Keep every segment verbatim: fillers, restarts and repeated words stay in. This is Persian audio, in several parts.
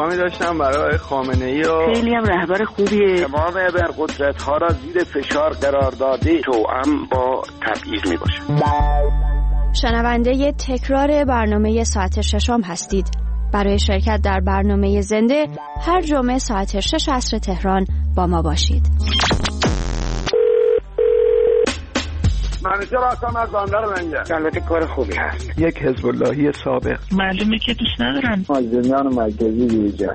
پیغامی داشتم برای خامنه‌ای و خیلی هم رهبر خوبیه. تمام ابرقدرت‌ها را زیر فشار قرار داده توأم با تبعیض میباشه. شنونده تکرار برنامه ساعت ششم هستید. برای شرکت در برنامه زنده هر جمعه ساعت شش عصر تهران با ما باشید. منیجر هستم از بندر منجر. البته کار خوبی هست. یک حزب اللهی سابق. معلومه که دوست ندارن. مازنیان مرکزی دیجا.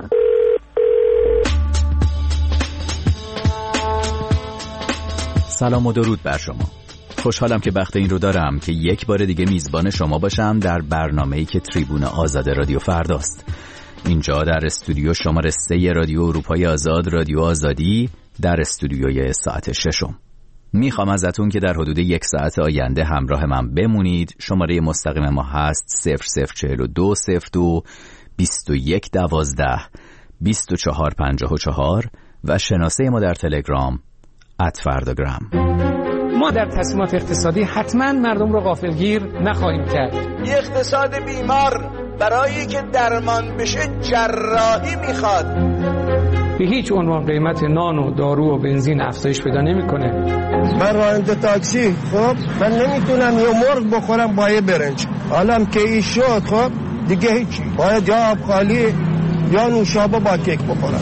سلام و درود بر شما. خوشحالم که بخت این رو دارم که یک بار دیگه میزبان شما باشم در برنامه‌ای که تریبون آزاد رادیو فرداست. اینجا در استودیو شماره سه رادیو اروپای آزاد، رادیو آزادی، در استودیوی ساعت ششم. میخوام ازتون که در حدود یک ساعت آینده همراه من بمونید. شماره مستقیم ما هست صفر صفر چهل و دو صفر دو بیست و یک دوازده بیست و چهار پنجاه و چهار و شناسه ما در تلگرام ات فرداگرام. ما در تصمیمات اقتصادی حتما مردم رو غافلگیر نخواهیم کرد. یه اقتصاد بیمار برای که درمان بشه جراحی میخواد. به هیچ عنوان قیمت نان و دارو و بنزین افزایش پیدا نمیکنه. من راننده تاکسی، خب من نمیتونم یه مرغ بخورم با یه برنج. حالا که این شد خب دیگه هیچی، باید یا آب خالی یا نوشابه با کیک بخورم.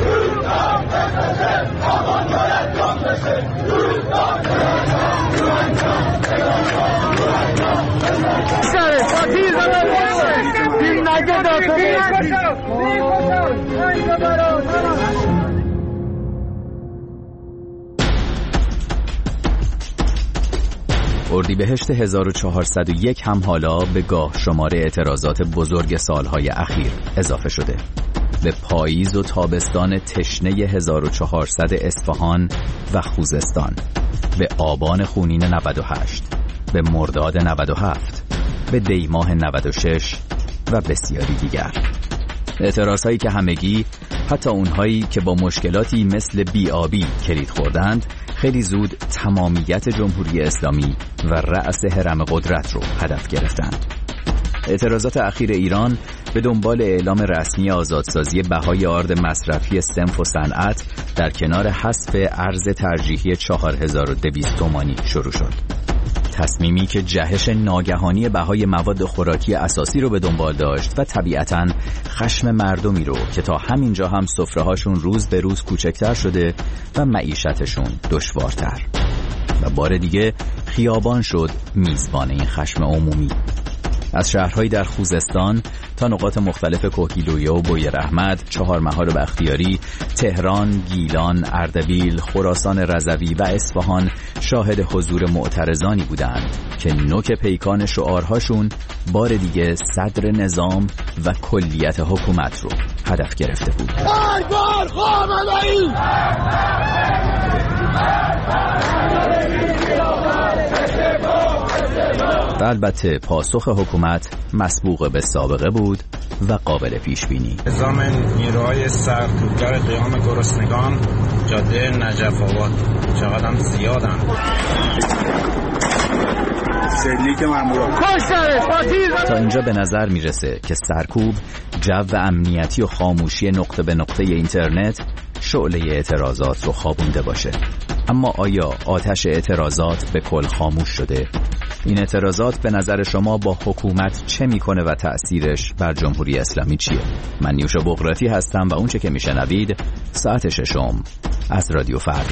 اردیبهشت هزار و چهارصد و یک هم حالا به گاه شماره اعتراضات بزرگ سالهای اخیر اضافه شده. به پاییز و تابستان تشنه هزار و چهارصد اصفهان و خوزستان، به آبان خونین نود و هشت، به مرداد نود و هفت، به دیماه نود و شش و بسیاری دیگر. اعتراضهایی که همگی، حتی اونهایی که با مشکلاتی مثل بی‌آبی کلید خوردند، خیلی زود تمامیت جمهوری اسلامی و رأس هرم قدرت رو هدف گرفتند. اعتراضات اخیر ایران به دنبال اعلام رسمی آزادسازی بهای آرد مصرفی صنف و صنعت در کنار حذف ارز ترجیحی چهار هزار و دویست تومانی شروع شد. تصمیمی که جهش ناگهانی بهای مواد خوراکی اساسی رو به دنبال داشت و طبیعتاً خشم مردمی رو که تا همینجا هم سفره‌هاشون روز به روز کوچکتر شده و معیشتشون دشوارتر. و بار دیگه خیابان شد میزبان این خشم عمومی. از شهرهایی در خوزستان تا نقاط مختلف کوهگیلویه و بویراحمد، چهارمحال و بختیاری، تهران، گیلان، اردبیل، خراسان رضوی و اصفهان شاهد حضور معترضانی بودند که نوک پیکان شعارهاشون بار دیگه صدر نظام و کلیت حکومت رو هدف گرفته بود. دربار خامنه‌ای! و البته پاسخ حکومت مسبوق به سابقه بود و قابل پیش بینی. نظام نیروهای سرکوبگر قیام گرسنگان جاده نجف آباد چقدر هم زیادن. سلیک مامورا تا اینجا به نظر میرسه که سرکوب، جو امنیتی و خاموشی نقطه به نقطه اینترنت شعله اعتراضات رو خوابونده باشه. اما آیا آتش اعتراضات به کل خاموش شده؟ این اعتراضات به نظر شما با حکومت چه میکنه و تأثیرش بر جمهوری اسلامی چیه؟ من نیوشا بغراتی هستم و اونچه که میشنوید ساعت ششم از رادیو فردا.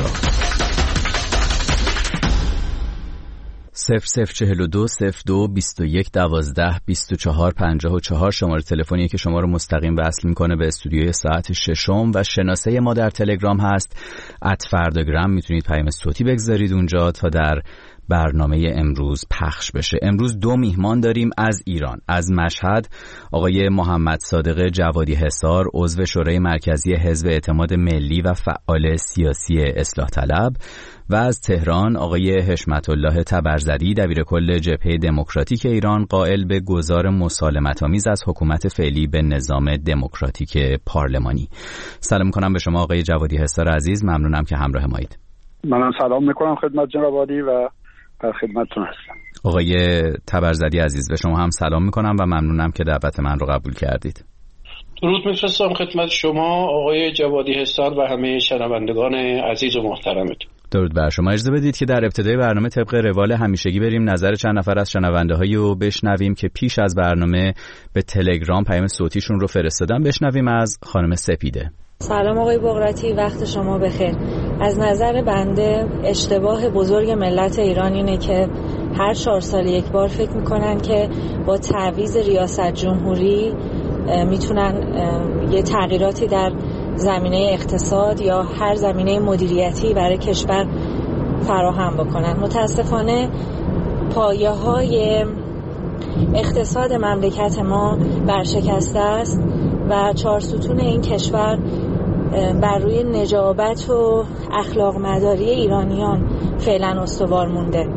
صفر صفر چهل و دو صفر دو بیست و یک دوازده بیست و چهار پنجاه و چهار شماره تلفنی که شما رو مستقیم وصل میکنه به استودیوی ساعت ششم و شناسه ما در تلگرام هست ات فرداگرام. میتونید پیام صوتی بگذارید اونجا تا در برنامه امروز پخش بشه. امروز دو میهمان داریم از ایران، از مشهد آقای محمد صادق جوادی حصار، عضو شورای مرکزی حزب اعتماد ملی و فعال سیاسی اصلاح طلب، و از تهران آقای حشمت الله تبرزدی، دبیر کل جبهه دموکراتیک ایران، قائل به گزار مسالمت‌آمیز از حکومت فعلی به نظام دموکراتیک پارلمانی. سلام می‌کنم به شما آقای جوادی حصار عزیز، ممنونم که همراه مایید. منم سلام می‌کنم خدمت جناب عالی و در خدمتتون هستم. آقای تبرزدی عزیز به شما هم سلام می‌کنم و ممنونم که دعوت من رو قبول کردید. درود میفرستم خدمت شما آقای جوادی حسار و همه شنوندگان عزیز و محترمتون. درود بر شما. اجازه بدید که در ابتدای برنامه طبق روال همیشگی بریم نظر چند نفر از شنونده‌هایی رو بشنویم که پیش از برنامه به تلگرام پیام صوتیشون رو فرستادن. بشنویم از خانم سپیده. سلام آقای بغراتی، وقت شما بخیر. از نظر بنده اشتباه بزرگ ملت ایران اینه که هر چهار سال یک بار فکر میکنن که با تعویض ریاست جمهوری میتونن یه تغییراتی در زمینه اقتصاد یا هر زمینه مدیریتی برای کشور فراهم بکنن. متاسفانه پایه های اقتصاد مملکت ما برشکسته است و چهار ستون این کشور بر روی نجابت و اخلاق مداری ایرانیان فعلا استوار مونده.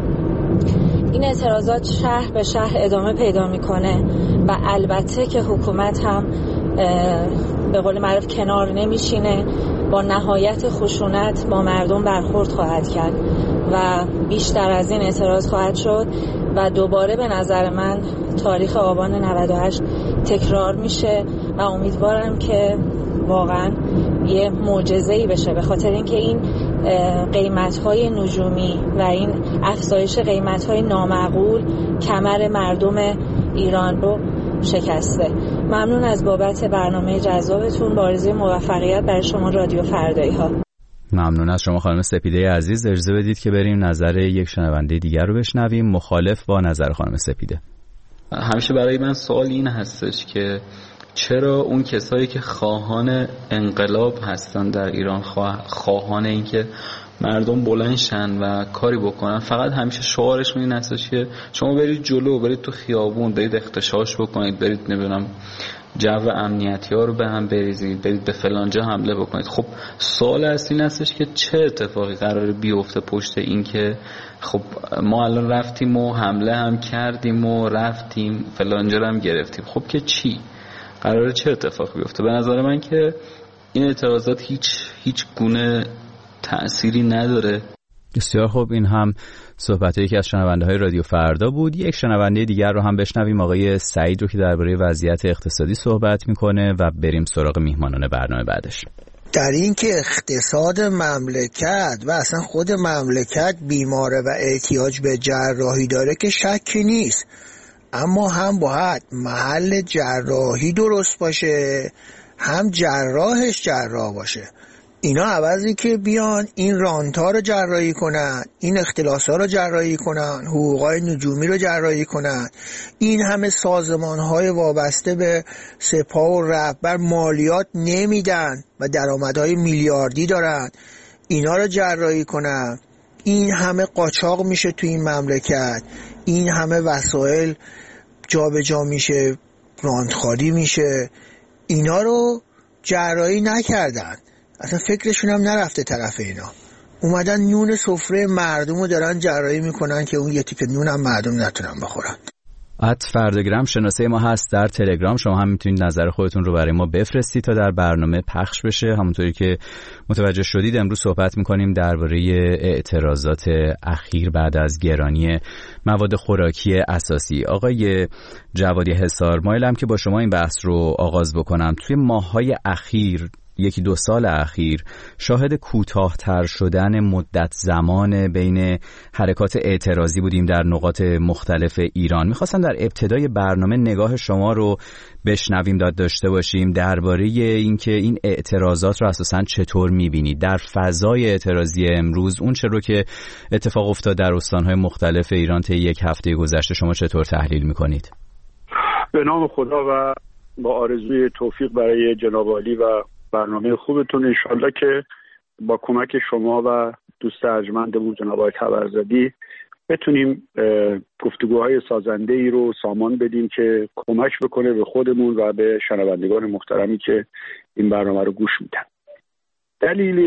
این اعتراضات شهر به شهر ادامه پیدا میکنه و البته که حکومت هم به قول معروف کنار نمیشینه، با نهایت خشونت با مردم برخورد خواهد کرد و بیشتر از این اعتراض خواهد شد و دوباره به نظر من تاریخ آبان نود و هشت تکرار میشه و امیدوارم که واقعا یه معجزه‌ای بشه، به خاطر اینکه این قیمت‌های نجومی و این افزایش قیمت‌های نامعقول کمر مردم ایران رو شکسته. ممنون از بابت برنامه جذابتون. با آرزوی موفقیت برای شما رادیو فردایی ها. ممنون از شما خانم سپیده عزیز. اجازه بدید که بریم نظر یک شنونده دیگر رو بشنویم مخالف با نظر خانم سپیده. همیشه برای من سوال این هستش که چرا اون کسایی که خواهان انقلاب هستن در ایران، خواهان این که مردم بلند شن و کاری بکنن، فقط همیشه شعارشون این هستش که شما برید جلو، برید تو خیابون، برید اختشاش بکنید، برید نمیدونم جو امنیتی ها رو به هم بریزید، برید به فلانجا حمله بکنید. خب سوال اصلی این هستش که چه اتفاقی قراره بیفته پشت این که خب ما الان رفتیم و حمله هم کردیم و رفتیم فلانجا رو هم گرفتیم، خب که چی؟ قراره چه اتفاقی بیفته؟ به نظر من که این اعتراضات هیچ هیچ گونه تأثیری نداره. بسیار خوب، این هم صحبت یکی از شنونده های رادیو فردا بود. یک شنونده دیگر رو هم بشنویم، آقای سعید رو که درباره وضعیت اقتصادی صحبت میکنه و بریم سراغ میهمانان برنامه بعدش. در این که اقتصاد مملکت و اصلا خود مملکت بیماره و احتیاج به جراحی داره که شکی نیست، اما هم باید محل جراحی درست باشه، هم جراحش جراح باشه. اینا عوضی که بیان این رانت‌ها رو جراحی کنن، این اختلاس‌ها رو جراحی کنن، حقوق‌های نجومی رو جراحی کنن، این همه سازمان‌های وابسته به سپاه و رهبر مالیات نمیدن و درآمدهای میلیاردی دارن، اینا رو جراحی کنن، این همه قاچاق میشه تو این مملکت، این همه وسایل جابجا میشه، رانتخواری میشه، اینا رو جراحی نکردن، اصلا فکرشون هم نرفته طرف اینا، اومدن نون سفره مردم رو دارن جراحی میکنن که اون یه تیکه نون هم مردم نتونن بخورن. ات فردگرام شناسه ما هست در تلگرام، شما هم میتونید نظر خودتون رو برای ما بفرستید تا در برنامه پخش بشه. همونطوری که متوجه شدید امروز صحبت میکنیم درباره اعتراضات اخیر بعد از گرانی مواد خوراکی اساسی. آقای جوادی حسار، مایلم که با شما این بحث رو آغاز بکنم. توی ماه‌های اخیر، یکی دو سال اخیر، شاهد کوتاه‌تر شدن مدت زمان بین حرکات اعتراضی بودیم در نقاط مختلف ایران. میخواستم در ابتدای برنامه نگاه شما رو بشنویم، داد داشته باشیم درباره اینکه این اعتراضات رو اساساً چطور میبینید در فضای اعتراضی امروز، اون چه رو که اتفاق افتاد در استان‌های مختلف ایران طی یک هفته گذشته شما چطور تحلیل میکنید؟ به نام خدا و با آرزوی توفیق برای جناب عالی و برنامه خوبتون، انشالله که با کمک شما و دوست ارجمندمون جناب آقای تبرزدی بتونیم گفتگوهای سازنده ای رو سامان بدیم که کمک بکنه به خودمون و به شنوندگان محترمی که این برنامه رو گوش میدن. دلیل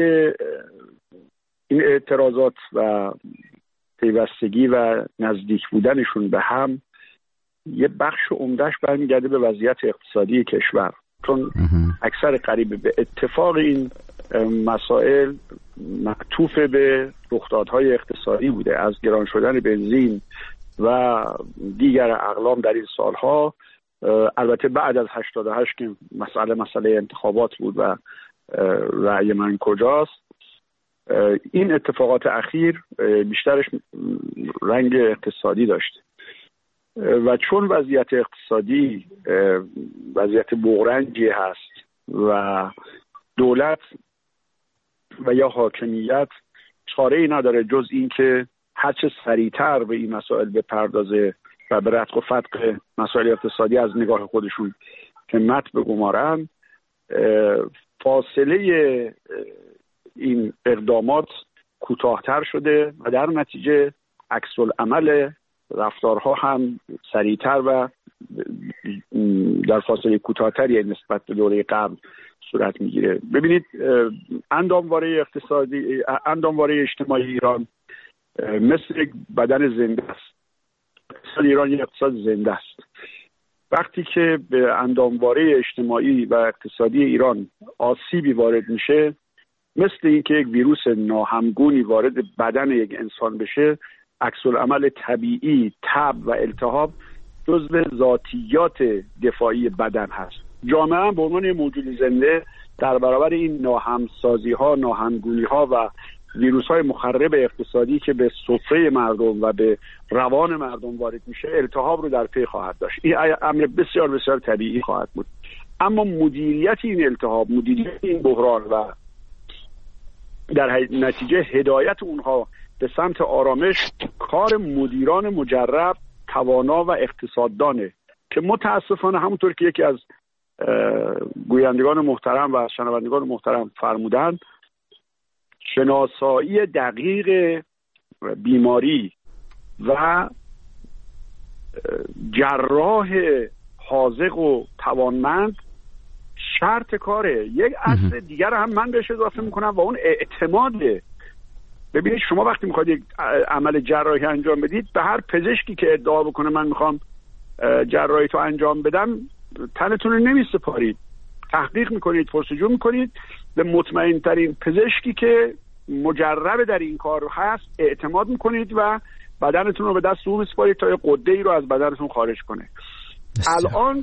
این اعتراضات و پیوستگی و نزدیک بودنشون به هم یه بخش عمدهش برمیگرده به وضعیت اقتصادی کشور، چون اکثر قریب به اتفاق این مسائل معطوف به رخدادهای اقتصادی بوده، از گران شدن بنزین و دیگر اقلام در این سالها البته بعد از هشتاد و هشت که مسئله مسئله انتخابات بود و رأی من کجاست، این اتفاقات اخیر بیشترش رنگ اقتصادی داشته و چون وضعیت اقتصادی وضعیت بغرنجی هست و دولت و یا حاکمیت چاره‌ای نداره جز این که هرچه سریعتر به این مسائل بپردازه و به رتق و فتق مسائل اقتصادی از نگاه خودشون همت بگمارن، فاصله این اقدامات کوتاه‌تر شده و در نتیجه عکس العمل رفتارها هم سریعتر و در فاصله کوتاه‌تری نسبت به دوره قبل صورت میگیره. ببینید اندامواره اقتصادی، اندامواره اجتماعی ایران مثل یک بدن زنده است. اقتصاد ایران یک اقتصاد زنده است. وقتی که به اندامواره اجتماعی و اقتصادی ایران آسیبی وارد میشه، مثل اینکه یک ویروس ناهمگونی وارد بدن یک انسان بشه، عکس العمل طبیعی تب و التهاب جزو ذاتیات دفاعی بدن هست. جامعه هم به عنوان موجود زنده در برابر این ناهمسازی ها، ناهمگونی ها و ویروس های مخرب اقتصادی که به سفره مردم و به روان مردم وارد میشه، التهاب رو در پی خواهد داشت. این امر بسیار بسیار طبیعی خواهد بود. اما مدیریت این التهاب، مدیریت این بحران و در نتیجه هدایت اونها به سمت آرامش کار مدیران مجرب، توانا و اقتصاددانه که متاسفانه همونطور که یکی از گویندگان محترم و شنوندگان محترم فرمودن، شناسایی دقیق بیماری و جراح حاذق و توانمند شرط کاره. یک اصل دیگر هم من بهش اضافه میکنم و اون اعتماده. ببینید شما وقتی میخواید یک عمل جراحی انجام بدید، به هر پزشکی که ادعا بکنه من میخوام جراحی تو انجام بدم، تنتون رو نمیسپارید، تحقیق میکنید، پرسجو میکنید، به مطمئن ترین پزشکی که مجرب در این کار هست اعتماد میکنید و بدنتون رو به دست اون میسپارید تا یه قده ای رو از بدنتون خارج کنه. الان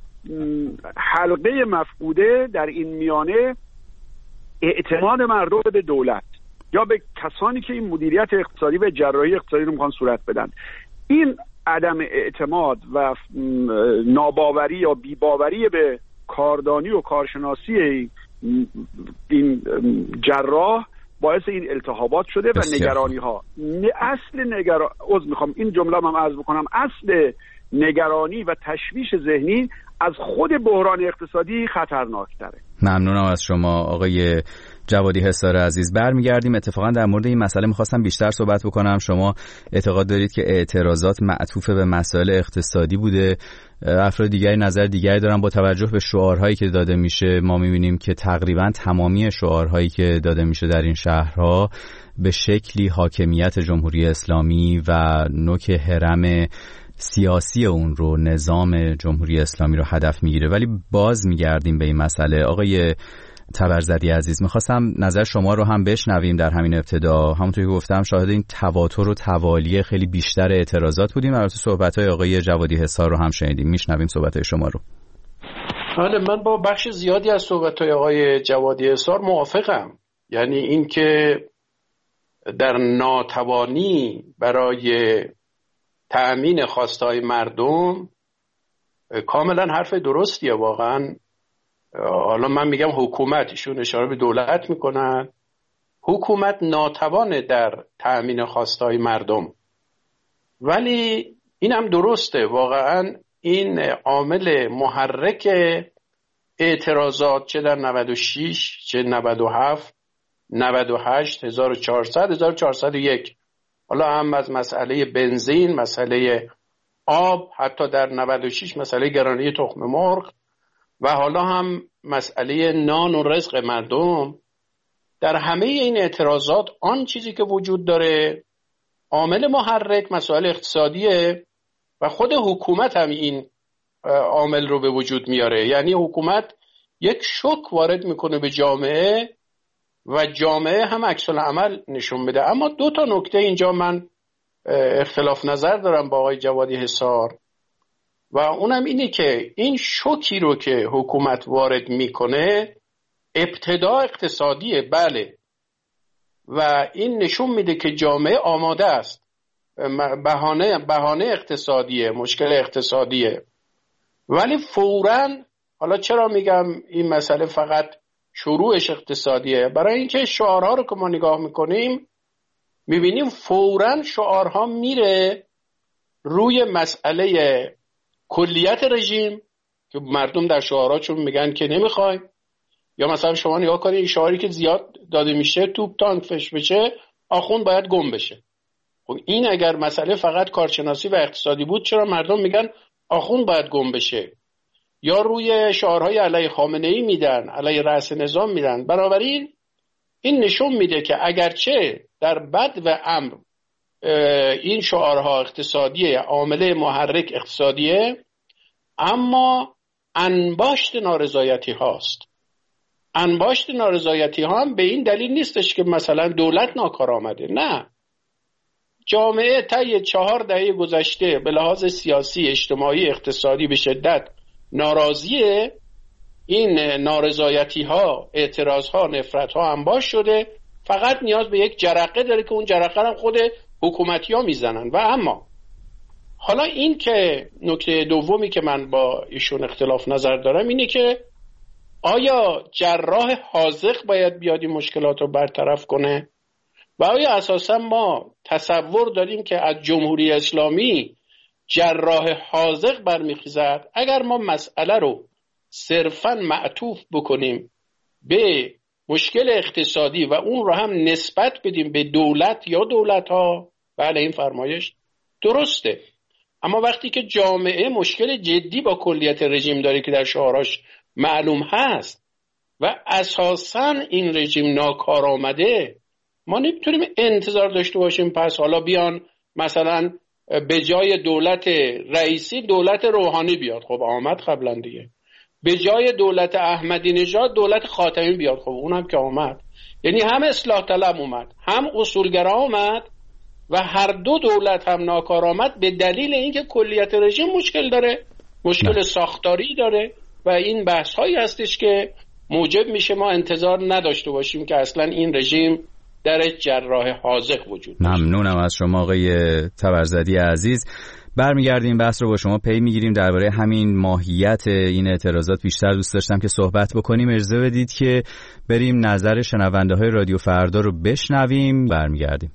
حلقه مفقوده در این میانه اعتماد مردم به دولت یا به کسانی که این مدیریت اقتصادی و جراحی اقتصادی رو میخوان صورت بدن. این عدم اعتماد و ناباوری یا بیباوری به کاردانی و کارشناسی این جراح باعث این التهابات شده و نگرانی ها. اصل نگران عذر میخوام این جمله هم عرض بکنم، اصل نگرانی و تشویش ذهنی از خود بحران اقتصادی خطرناکتره. ممنونم از شما آقای جوادی حصار عزیز. برمیگردیم. اتفاقا در مورد این مسئله میخواستم بیشتر صحبت بکنم. شما اعتقاد دارید که اعتراضات معطوف به مسائل اقتصادی بوده، افراد دیگری نظر دیگری دارن. با توجه به شعارهایی که داده میشه ما میبینیم که تقریبا تمامی شعارهایی که داده میشه در این شهرها به شکلی حاکمیت جمهوری اسلامی و نوک هرم سیاسی اون رو، نظام جمهوری اسلامی رو هدف میگیره. ولی باز میگردیم به این مسئله. آقای تبرزدی عزیز، میخواستم نظر شما رو هم بشنویم. در همین ابتدا همونطور که گفتم شاهد این تواتر و توالی خیلی بیشتر اعتراضات بودیم. البته صحبت‌های آقای جوادی حصار رو هم شنیدیم. میشنویم صحبت‌های شما رو. بله، من با بخش زیادی از صحبت‌های آقای جوادی حصار موافقم. یعنی این که در ناتوانی برای تأمین خواستهای مردم کاملا حرف درستیه واقعا. حالا من میگم حکومت، ایشون اشاره به دولت میکنن، حکومت ناتوانه در تأمین خواستهای مردم. ولی این هم درسته واقعا. این عامل محرک اعتراضات چه در نود و شش، چه نود و هفت، نود و هشت، هزار و چهارصد، هزار و چهارصد و یک، حالا هم از مسئله بنزین، مسئله آب، حتی در نود و شش مسئله گرانی تخم مرغ و حالا هم مسئله نان و رزق مردم. در همه این اعتراضات آن چیزی که وجود داره عامل محرک مسائل اقتصادیه و خود حکومت هم این عامل رو به وجود میاره. یعنی حکومت یک شوک وارد میکنه به جامعه و جامعه هم عکس العمل نشون بده. اما دو تا نکته اینجا من اختلاف نظر دارم با آقای جوادی حصار و اونم اینه که این شوکی رو که حکومت وارد میکنه ابتدا اقتصادیه، بله، و این نشون میده که جامعه آماده است. بهانه بهانه اقتصادیه، مشکل اقتصادیه، ولی فوراً، حالا چرا میگم این مسئله فقط شروعش اقتصادیه؟ برای اینکه شعارها رو که ما نگاه میکنیم میبینیم فوراً شعارها میره روی مسئله کلیت رژیم که مردم در شعارهاشون میگن که نمیخوایم، یا مثلا شما نگاه کنید این شعاری که زیاد داده میشه توپ تانک فش بشه، آخوند باید گم بشه. خب این اگر مسئله فقط کارشناسی و اقتصادی بود چرا مردم میگن آخوند باید گم بشه؟ یا روی شعارهای علیه خامنه‌ای میدن، علیه رأس نظام میدن. بنابراین این نشون میده که اگرچه در بد و امر این شعارها اقتصادیه، عامل محرک اقتصادیه، اما انباشت نارضایتی هاست. انباشت نارضایتی ها هم به این دلیل نیستش که مثلا دولت ناکار آمده، نه، جامعه طی چهار دهه گذشته به لحاظ سیاسی، اجتماعی، اقتصادی به شدت ناراضیه. این نارضایتی ها، اعتراض ها، نفرت ها انباشت شده، فقط نیاز به یک جرقه داره که اون جرقه هم خود حکومتی ها میزنن. و اما حالا این که نکته دومی که من با ایشون اختلاف نظر دارم اینه که آیا جراح حاذق باید بیاد این مشکلات رو برطرف کنه و آیا اساسا ما تصور داریم که از جمهوری اسلامی جراح حاذق برمیخیزد؟ اگر ما مسئله رو صرفاً معطوف بکنیم به مشکل اقتصادی و اون رو هم نسبت بدیم به دولت یا دولت‌ها، بله این فرمایش درسته، اما وقتی که جامعه مشکل جدی با کلیت رژیم داره که در شعاراش معلوم هست و اساساً این رژیم ناکار آمده، ما نمیتونیم انتظار داشته باشیم پس حالا بیان مثلا به جای دولت رئیسی دولت روحانی بیاد. خب آمد قبلا دیگه. به جای دولت احمدی نژاد دولت خاتمی بیاد. خب اونم که آمد. یعنی هم اصلاح طلب اومد، هم اصولگرا اومد و هر دو دولت هم ناکار آمد به دلیل اینکه کلیت رژیم مشکل داره، مشکل نه. ساختاری داره و این بحث هایی هستش که موجب میشه ما انتظار نداشته باشیم که اصلا این رژیم در جراح حاذق وجود داره. ممنونم از شما آقای طبرزدی عزیز. برمیگردیم بحث رو با شما پی میگیریم. درباره همین ماهیت این اعتراضات بیشتر دوست داشتم که صحبت بکنیم. اجازه بدید که بریم نظر شنونده های رادیو فردا رو بشنویم. برمیگردیم.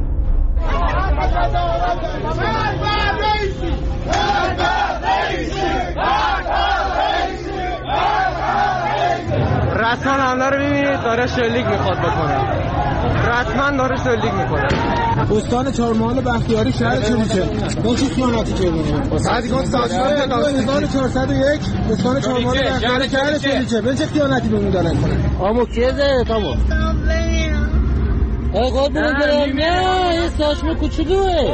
رسما حمله رو میبینید داره شلیک میخواد بکنه، رسما داره شلیک میکنه. استان چهارمحال بختیاری شهر چه به چه خیانتی کردن؟ بعد گفت سازمان هزار و چهارصد و یک استان چهارمحال بختیاری شهر چه به چه خیانتی بهمون دارن کنه؟ آمو کیزه تامو ای خود بگیرم نه این ساشم کوچولوه.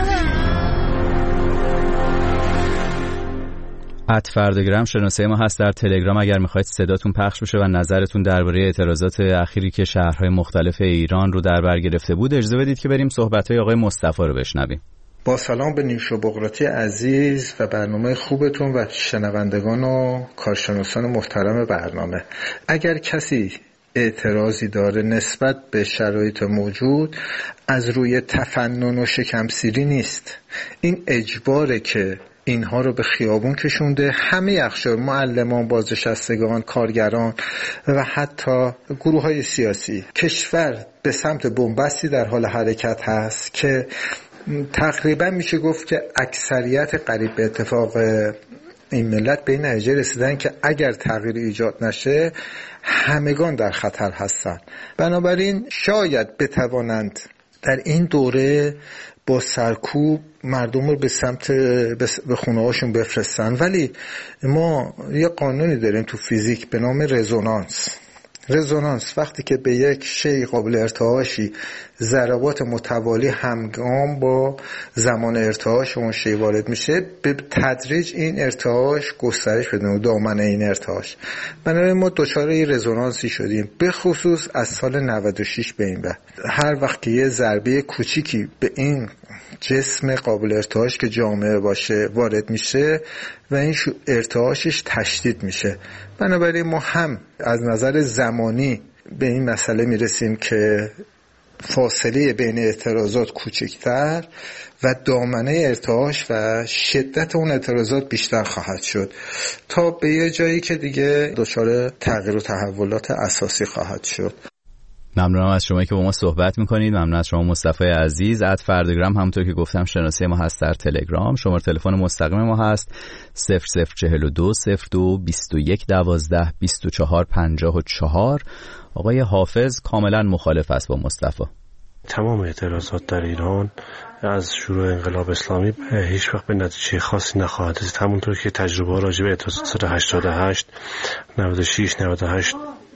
ات فردگرام شناسه ما هست در تلگرام. اگر میخواید صداتون پخش بشه و نظرتون درباره اعتراضات اخیری که شهرهای مختلف ایران رو در بر گرفته بود، اجازه بدید که بریم صحبت‌های آقای مصطفی رو بشنویم. با سلام به نیوشا بقراطی عزیز و برنامه خوبتون و شنوندگان و کارشناسان محترم برنامه. اگر کسی اعتراضی داره نسبت به شرایط موجود، از روی تفنن و شکمسیری نیست. این اجباره که اینها رو به خیابون کشونده. همه اقشار، معلمان، بازنشستگان، کارگران و حتی گروه های سیاسی. کشور به سمت بنبستی در حال حرکت هست که تقریبا میشه گفت که اکثریت قریب به اتفاق این ملت به این نتیجه رسیدن که اگر تغییر ایجاد نشه همگان در خطر هستن. بنابراین شاید بتوانند در این دوره با سرکوب مردم رو به سمت به خونه هاشون بفرستن، ولی ما یه قانونی داریم تو فیزیک به نام رزونانس. رزونانس وقتی که به یک شی قابل ارتعاشی ضربات متوالی همگام با زمان ارتعاش اون شی وارد میشه، به تدریج این ارتعاش گسترش پیدا میکنه، دامنه این ارتعاش. بنابراین ما دچار این رزونانسی شدیم، به خصوص از سال نود و شش به این بعد. هر وقت که یه ضربه کوچیکی به این جسم قابل ارتعاش که جامعه باشه وارد میشه و این ارتعاشش تشدید میشه، بنابراین ما هم از نظر زمانی به این مسئله میرسیم که فاصله بین اعتراضات کوچکتر و دامنه ارتعاش و شدت اون اعتراضات بیشتر خواهد شد تا به یه جایی که دیگه دچار تغییر و تحولات اساسی خواهد شد. ممنونم از شما که با ما صحبت میکنید. ممنون از شما مصطفی عزیز. ات فردگرام همونطور که گفتم شناسه ما هست در تلگرام. شماره تلفن مستقیم ما هست صفر صفر چهل و دو صفر دو بیست و یک دوازده بیست و چهار پنجاه و چهار. آقای حافظ کاملا مخالف است با مصطفی. تمام اعتراضات در ایران از شروع انقلاب اسلامی هیچ وقت به نتیجه خاصی نخواهد رسید. همونطور که تجربه راجع به اعتراضات سال هشتاد و هشت، نود و شش، نود و هشت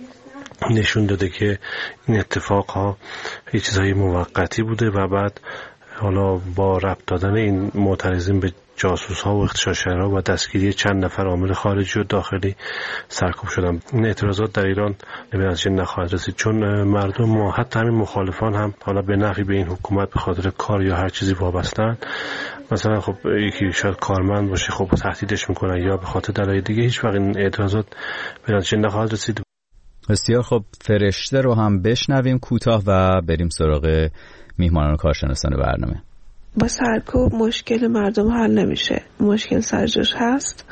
نشون داده که این اتفاق ها یه چیزهای موقتی بوده و بعد حالا با ربط دادن این معترضین به جاسوس ها و اغتشاشگرها و دستگیری چند نفر عامل خارجی و داخلی سرکوب شدن. این اعتراضات در ایران به نتیجه نخواهد رسید، چون مردم ما حتی همین مخالفان هم حالا به نفی به این حکومت به خاطر کار یا هر چیزی وابستن. مثلا خب یکی شاید کارمند باشه، خب تهدیدش میکنن یا به خاطر دلایل دیگه. هیچ وقت این اعتراضات به نتیجه نخواهد رسید. بسیار خب، فرشته رو هم بشنویم کوتاه و بریم سراغ میهمانان و کارشناسان برنامه. با سرکوب مشکل مردم حل نمیشه، مشکل سرجاش هست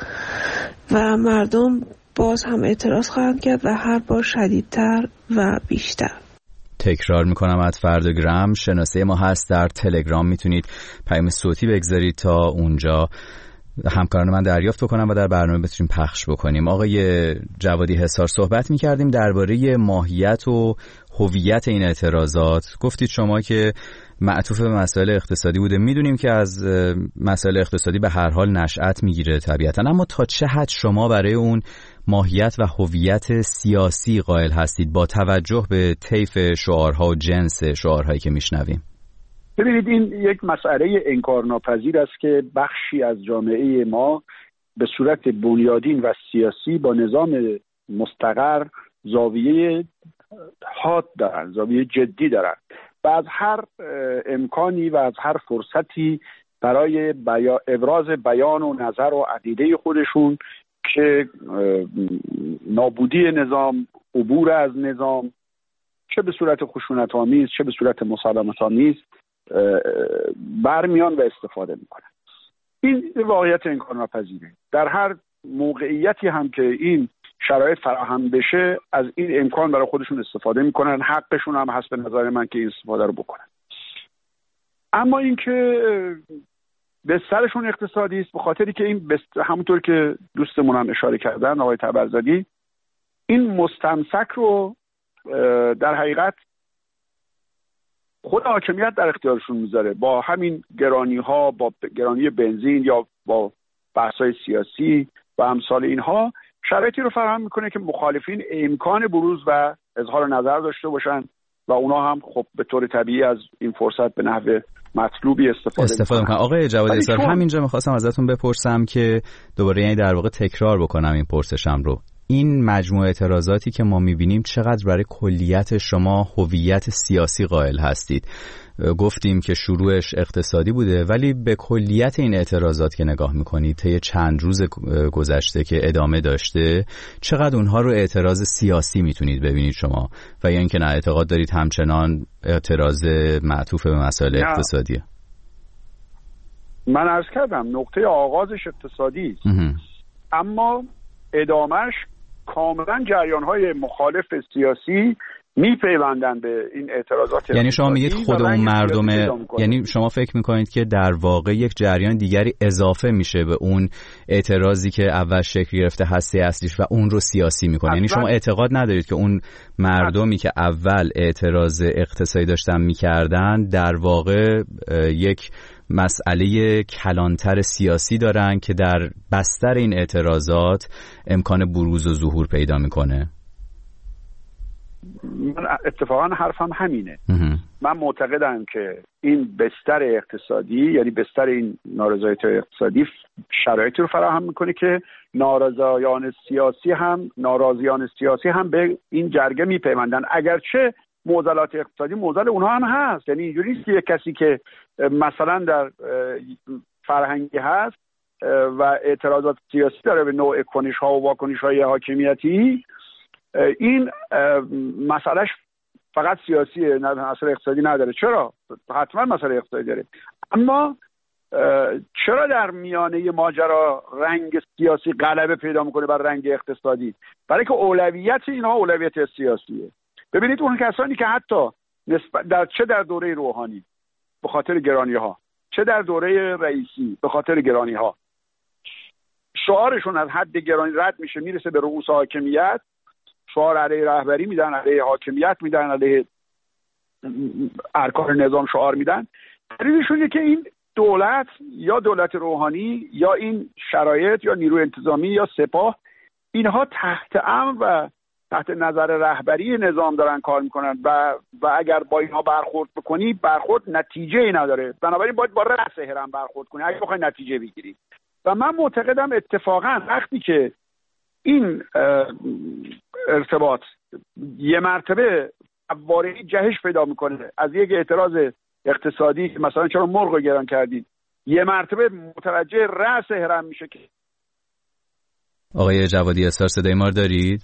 و مردم باز هم اعتراض خواهند کرد و هر بار شدیدتر و بیشتر. تکرار میکنم ات فردگرام شناسه ما هست در تلگرام، میتونید پیام صوتی بگذارید تا اونجا همکاران من دریافت کنم و در برنامه بتونیم پخش بکنیم. آقای جوادی حصار صحبت میکردیم درباره ماهیت و هویت این اعتراضات. گفتید شما که معطوف به مسائل اقتصادی بوده. میدونیم که از مسائل اقتصادی به هر حال نشأت میگیره طبیعتا، اما تا چه حد شما برای اون ماهیت و هویت سیاسی قائل هستید با توجه به طیف شعارها و جنس شعارهایی که میشنویم؟ ببینید، این یک مسئله انکارناپذیر است که بخشی از جامعه ما به صورت بنیادین و سیاسی با نظام مستقر زاویه حاد دارند، زاویه جدی دارند و از هر امکانی و از هر فرصتی برای بیا... ابراز بیان و نظر و عقیده خودشون که نابودی نظام، عبور از نظام، چه به صورت خشونت‌آمیز چه به صورت مسالمت‌آمیز برمیان و استفاده میکنن. این واقعیت انکارناپذیره. در هر موقعیتی هم که این شرایط فراهم بشه از این امکان برای خودشون استفاده میکنن. حقشون هم هست به نظر من که این استفاده رو بکنن. اما اینکه به سرشون اقتصادی است، به خاطری که این بست... همونطور که دوستمون هم اشاره کردن آقای تبرزدی، این مستمسک رو در حقیقت خود حاکمیت در اختیارشون میذاره با همین گرانی ها، با گرانی بنزین یا با بحث‌های سیاسی و امثال اینها شرایطی رو فراهم میکنه که مخالفین امکان بروز و اظهار نظر داشته باشن و اونا هم خب به طور طبیعی از این فرصت به نحو مطلوبی استفاده, استفاده میکنن. آقای جوادی حصار، همینجا میخواستم ازتون بپرسم که دوباره یعنی در واقع تکرار بکنم این پرسشم رو. این مجموعه اعتراضاتی که ما میبینیم چقدر برای کلیت شما هویت سیاسی قائل هستید؟ گفتیم که شروعش اقتصادی بوده، ولی به کلیت این اعتراضات که نگاه میکنید طی چند روز گذشته که ادامه داشته، چقدر اونها رو اعتراض سیاسی میتونید ببینید شما و یا اینکه نه اعتقاد دارید همچنان اعتراض معطوف به مسائل اقتصادیه؟ من عرض کردم نقطه آغازش اقتصادی است، اما ادامهش کاملا جریان‌های مخالف سیاسی میپیوندن به این اعتراضات. یعنی شما میگید خود اون مردمه، یعنی شما فکر میکنید که در واقع یک جریان دیگری اضافه میشه به اون اعتراضی که اول شکل گرفته هسته اصلیش و اون رو سیاسی میکنه. یعنی شما اعتقاد ندارید که اون مردمی که اول اعتراض اقتصادی داشتن میکردن در واقع یک مسئله کلانتر سیاسی دارن که در بستر این اعتراضات امکان بروز و ظهور پیدا میکنه؟ من اتفاقا حرفم همینه. من معتقدم که این بستر اقتصادی، یعنی بستر این نارضایتی اقتصادی، شرایطی رو فراهم میکنه که نارضایان سیاسی هم ناراضیان سیاسی هم به این جرگه میپیوندن، اگرچه معضلات اقتصادی معضل اونها هم هست. یعنی اینجوری نیست که یک کسی که مثلا در فرهنگی هست و اعتراضات سیاسی داره به نوع کنش ها و واکنش های حاکمیتی، این مسئلهش فقط سیاسیه، نه مسئله اقتصادی نداره. چرا؟ حتما مسئله اقتصادی داره، اما چرا در میانه ماجرا رنگ سیاسی غلبه پیدا میکنه بر رنگ اقتصادی؟ برای که اولویت اینها اولویت سیاسیه. ببینید اون کسانی که حتی نسبت در چه در دوره روحانی به خاطر گرانی ها، چه در دوره رئیسی به خاطر گرانی ها، شعارشون از حد گرانی رد میشه میرسه به رؤوس حاکمیت، شعار علیه رهبری میدن، علیه حاکمیت میدن، علیه ارکان نظام شعار میدن. دلیلشونه که این دولت یا دولت روحانی یا این شرایط یا نیروی انتظامی یا سپاه، اینها تحت امر و تحت نظر رهبری نظام دارن کار میکنن و و اگر با اینها برخورد بکنی برخورد نتیجه ای نداره. بنابراین باید با رأس هرم برخورد کنی اگه بخوای نتیجه بگیری. و من معتقدم اتفاقا وقتی که این ارتباط یه مرتبه وارهی جهش پیدا میکنه از یک اعتراض اقتصادی که مثلا چرا مرغ رو گران کردید، یه مرتبه متوجه رأس هرم میشه. که آقای جوادی اسار صدای ما دارید؟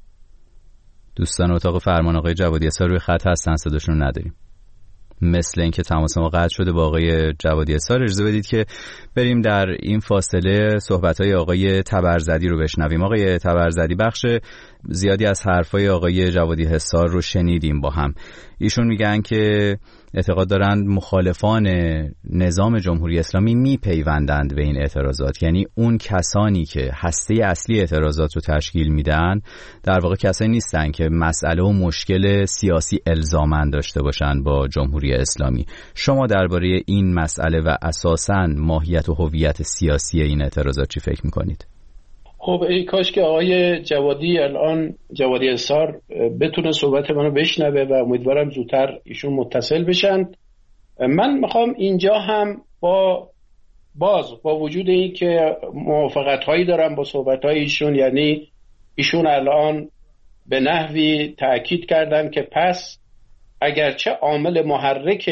دوستان اتاق فرمان آقای جوادی اسار روی خط هستن، صداشون رو نداریم. مثل اینکه تماس ما قطع شده با آقای جوادی اسار. اجازه بدید که بریم در این فاصله صحبت‌های آقای تبرزدی رو بشنویم. آقای تبرزدی، بخش زیادی از حرفای آقای جوادی اسار رو شنیدیم با هم. ایشون میگن که اعتقاد دارند مخالفان نظام جمهوری اسلامی میپیوندند به این اعتراضات، یعنی اون کسانی که هسته اصلی اعتراضات رو تشکیل میدن در واقع کسانی نیستن که مسئله و مشکل سیاسی الزاماً داشته باشن با جمهوری اسلامی. شما درباره این مسئله و اساساً ماهیت و هویت سیاسی این اعتراضات چی فکر میکنید؟ خب ای کاش که آقای جوادی الان جوادی اسار بتونه صحبت منو بشنوه و امیدوارم زودتر ایشون متصل بشن. من میخوام اینجا هم با باز با وجود این که موافقت هایی دارم با صحبت های ایشون، یعنی ایشون الان به نحوی تأکید کردن که پس اگرچه عامل محرک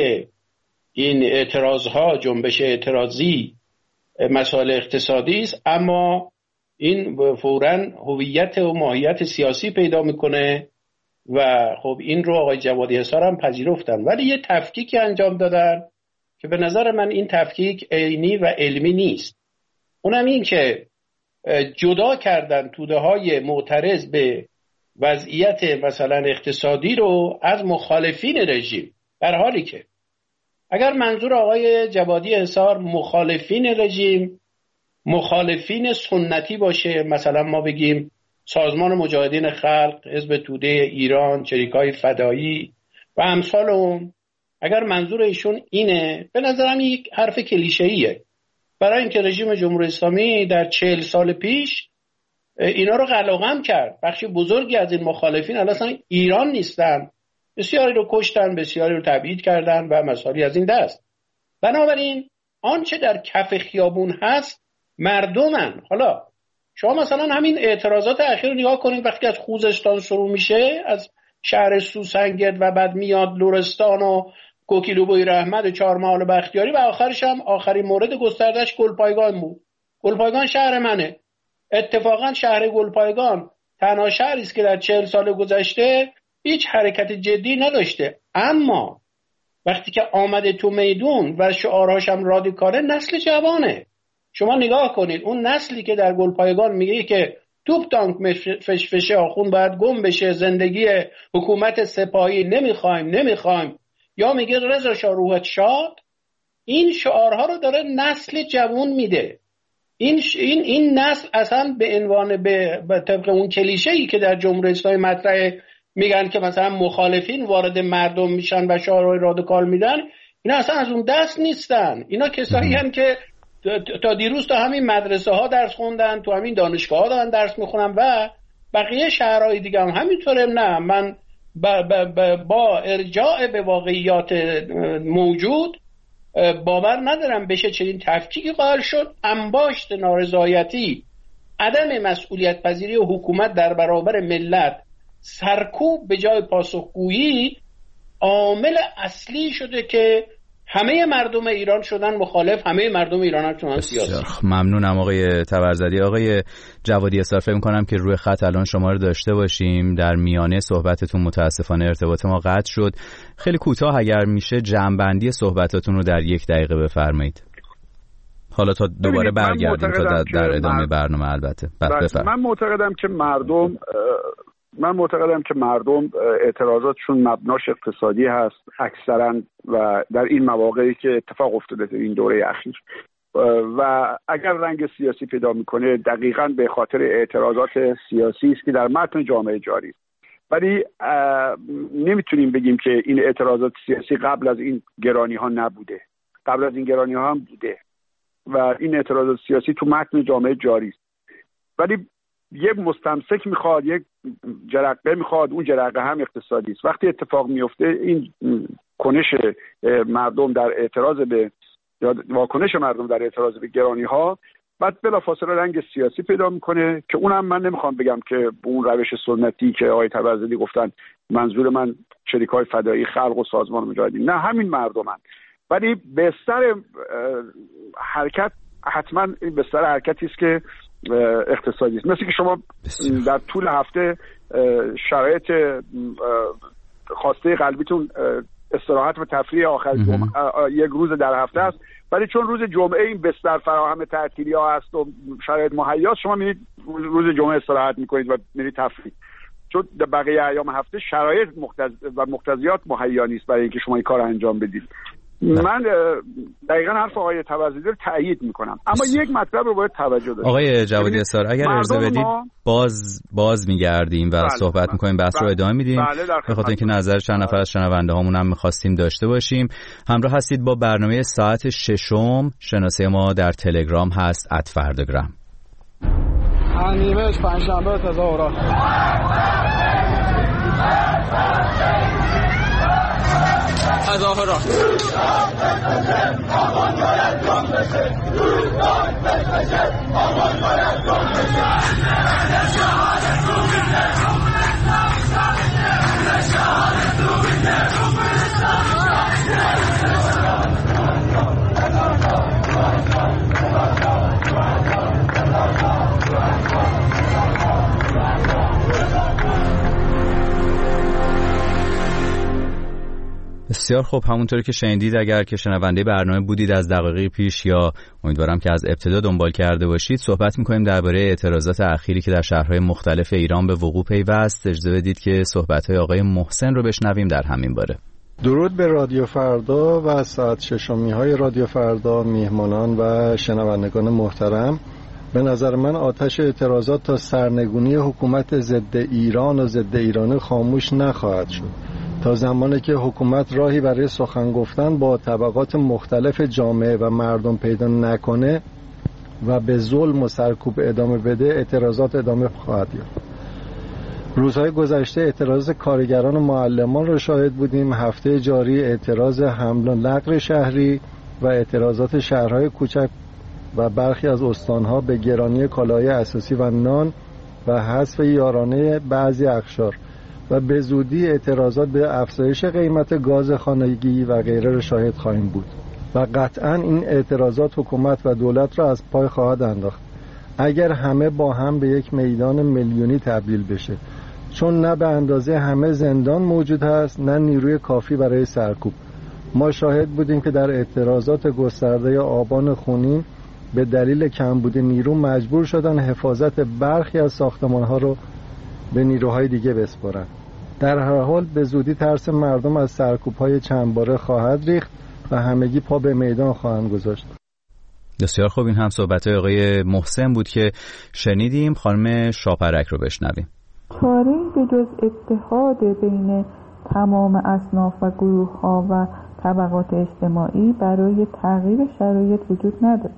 این اعتراض ها جنبش اعتراضی مسائل اقتصادی است، اما این فوراً هویت و ماهیت سیاسی پیدا میکنه و خب این رو آقای جوادی اسار هم پذیرفتن، ولی یه تفکیکی انجام دادن که به نظر من این تفکیک عینی و علمی نیست. اونم این که جدا کردن توده های معترض به وضعیت مثلا اقتصادی رو از مخالفین رژیم، در حالی که اگر منظور آقای جوادی اسار مخالفین رژیم مخالفین سنتی باشه، مثلا ما بگیم سازمان مجاهدین خلق، حزب توده ایران، چریکای فدایی و امثال اون، اگر منظور ایشون اینه، به نظرم یک حرف کلیشه‌ایه، برای اینکه رژیم جمهوری اسلامی در چهل سال پیش اینا رو قلقم کرد. بخشی بزرگی از این مخالفین اصلا ایران نیستن، بسیاری رو کشتن، بسیاری رو تبعید کردن و مسائلی از این دست. بنابراین آنچه در کف خیابون هست مردمن. حالا شما مثلا همین اعتراضات اخیر رو نگاه کنید، وقتی از خوزستان شروع میشه، از شهر سوسنگرد و بعد میاد لرستان و کوکیلوبوی رحمت و چهارمحال بختیاری و آخرش هم آخرین مورد گستردش گلپایگان بود. گلپایگان شهر منه. اتفاقا شهر گلپایگان تنها شهری است که در چهل سال گذشته هیچ حرکت جدی نداشته، اما وقتی که آمده تو میدون و شعارهاش هم رادیکاله، نسل جوانه. شما نگاه کنید اون نسلی که در گلپایگان میگه که توپ تانک فشفشه آخون باید گم بشه، زندگی حکومت سپاهی نمیخوایم نمیخوایم، یا میگه رضا شاه روحت شاد، این شعارها رو داره نسل جوان میده. این این این نسل اصلا به عنوان به, به طبق اون کلیشه‌ای که در جمهوری اسلامی مطرحه، میگن که مثلا مخالفین وارد مردم میشن و شعارهای رادیکال میدن، اینا اصلا از اون دست نیستن. اینا کسایی هستن که تا دیروز تا همین مدرسه ها درس خوندن، تو همین دانشگاه ها دارن درس میخونن و بقیه شهرهای دیگه هم همینطوره. نه من با, با, با ارجاع به واقعیات موجود باور ندارم بشه چنین تفکیکی قائل شد. انباشت نارضایتی، عدم مسئولیت پذیری و حکومت در برابر ملت، سرکوب به جای پاسخگویی عامل اصلی شده که همه مردم ایران شدن مخالف، همه مردم ایران هم شدن سیاسی. ممنونم آقای تبرزدی. آقای جوادی اسار، فکر می‌کنم که روی خط الان شما رو داشته باشیم. در میانه صحبتتون متاسفانه ارتباط ما قطع شد. خیلی کوتاه اگر میشه جمع‌بندی صحبتاتون رو در یک دقیقه بفرمایید. حالا تا دوباره برگردیم تا در, در ادامه مرد... برنامه البته. من معتقدم که مردم من معتقدم که مردم اعتراضاتشون مبناش اقتصادی هست اکثرا و در این مواقعی که اتفاق افتاده در این دوره اخیر و اگر رنگ سیاسی پیدا میکنه دقیقاً به خاطر اعتراضات سیاسی است که در متن جامعه جاری است. ولی نمیتونیم بگیم که این اعتراضات سیاسی قبل از این گرانی ها نبوده. قبل از این گرانی ها هم بوده و این اعتراضات سیاسی تو متن جامعه جاری است. ولی یک مستمسک میخواد، یک جرقه میخواد، اون جرقه هم اقتصادی است. وقتی اتفاق میفته این کنش مردم در اعتراض به یا واکنش مردم در اعتراض به گرانی ها بعد بلافاصله رنگ سیاسی پیدا میکنه که اونم من نمیخوام بگم که به اون روش سنتی که آقای تبرزدی گفتن منظور من شریکای فدایی، خلق و سازمان مجاهدین، نه همین مردمن. ولی بستر حرکت حتما این بستر حرکتی است که اقتصادی است. مثل که شما در طول هفته شرایط خواسته قلبیتون استراحت و تفریح آخر جمعه یک روز در هفته است، ولی چون روز جمعه این بستر فراهم تعطیلی ها هست و شرایط مهیا، شما میرید روز جمعه استراحت میکنید و میرید تفریح. چون در بقیه ایام هفته شرایط مقتض و مقتضیات مهیا نیست برای اینکه شما این کار انجام بدید. من دقیقاً حرف آقای تبرزدی رو تأیید میکنم، اما یک مطلب رو باید توجه داشته. آقای جوادی اسار اگر اجازه بدید باز باز میگردیم و بله صحبت بله میکنیم، بحث بله رو ادامه میدیم بله به خاطر اینکه نظر چند نفر از شنونده هامون هم میخواستیم داشته باشیم. همراه هستید با برنامه ساعت ششم. شناسه ما در تلگرام هست ات فرداگرام. نیمهش پنجشنبه تظاهرات. تظاهرات بسیار خوب، همونطوری که شنیدید، اگر که شنونده برنامه بودید از دقایق پیش یا امیدوارم که از ابتدا دنبال کرده باشید، صحبت می‌کنیم درباره اعتراضات اخیری که در شهرهای مختلف ایران به وقوع پیوست. اجازه بدید که صحبت‌های آقای محسن رو بشنویم در همین باره. درود به رادیو فردا و ساعت ششمی‌های رادیو فردا، میهمانان و شنوندگان محترم. به نظر من آتش اعتراضات تا سرنگونی حکومت ضد ایران و ضد ایرانی خاموش نخواهد شد. تا زمانی که حکومت راهی برای سخن گفتن با طبقات مختلف جامعه و مردم پیدا نکنه و به ظلم و سرکوب ادامه بده، اعتراضات ادامه خواهد یافت. روزهای گذشته اعتراض کارگران و معلمان را شاهد بودیم. هفته جاری اعتراض حمل و نقل شهری و اعتراضات شهرهای کوچک و برخی از استانها به گرانی کالاهای اساسی و نان و حذف یارانه بعضی اقشار و به زودی اعتراضات به افزایش قیمت گاز خانگی و غیره را شاهد خواهیم بود و قطعا این اعتراضات حکومت و دولت را از پای خواهد انداخت اگر همه با هم به یک میدان میلیونی تبدیل بشه، چون نه به اندازه همه زندان موجود هست نه نیروی کافی برای سرکوب. ما شاهد بودیم که در اعتراضات گسترده آبان خونین به دلیل کمبود نیرو مجبور شدن حفاظت برخی از ساختمان‌ها رو به نیروهای دیگه بسپارن. در هر حال به زودی ترس مردم از سرکوب‌های چند باره خواهد ریخت و همگی پا به میدان خواهند گذاشت. بسیار خوب، این هم صحبت‌های آقای محسن بود که شنیدیم. خانم شاپرک رو بشنویم. چاره‌ای به جز اتحاد بین تمام اصناف و گروه‌ها و طبقات اجتماعی برای تغییر شرایط وجود نداره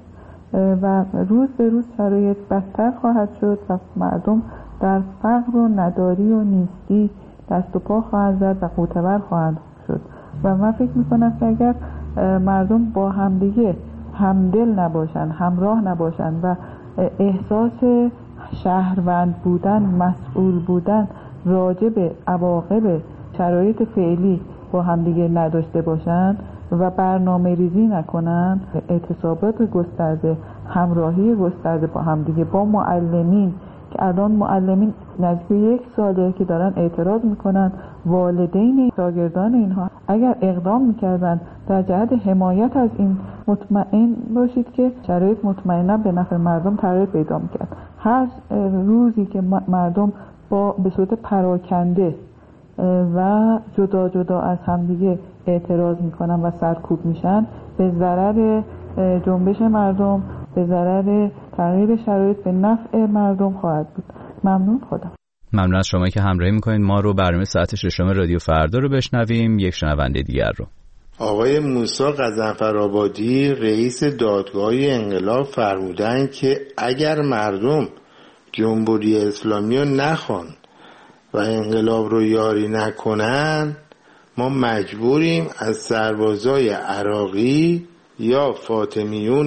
و روز به روز شرایط بدتر خواهد شد و مردم در فقر و نداری و نیستی دست و پا خواهد زد و قوتور خواهد شد. و من فکر میکنم که اگر مردم با همدیگه همدل نباشن، همراه نباشن و احساس شهروند بودن، مسئول بودن راجع به عواقب شرایط فعلی با همدیگه نداشته باشن و برنامه ریزی نکنن، اعتصابات گسترده، همراهی گسترده با همدیگه، با معلمین که الان معلمین نزدیک یک ساله که دارن اعتراض میکنن، والدین شاگردان اینها اگر اقدام میکردن در جهت حمایت از این، مطمئن باشید که شرایط مطمئنا به نفع مردم تغییر پیدا میکرد. هر روزی که مردم با به صورت پراکنده و جدا جدا از همدیگه اعتراض میکنن و سرکوب میشن، به ضرر جنبش مردم، به ضرر تغییر شرایط، به نفع مردم خواهد بود. ممنون. خدا ممنون از شما که همراهی میکنید. ما رو برنامه ساعت ششم رادیو فردا رو بشنویم. یک شنونده دیگر رو. آقای موسی غضنفرآبادی رئیس دادگاه انقلاب فرمودن که اگر مردم جمهوری اسلامی رو نخوان و انقلاب رو یاری نکنن، ما مجبوریم از سربازای عراقی یا فاطمیون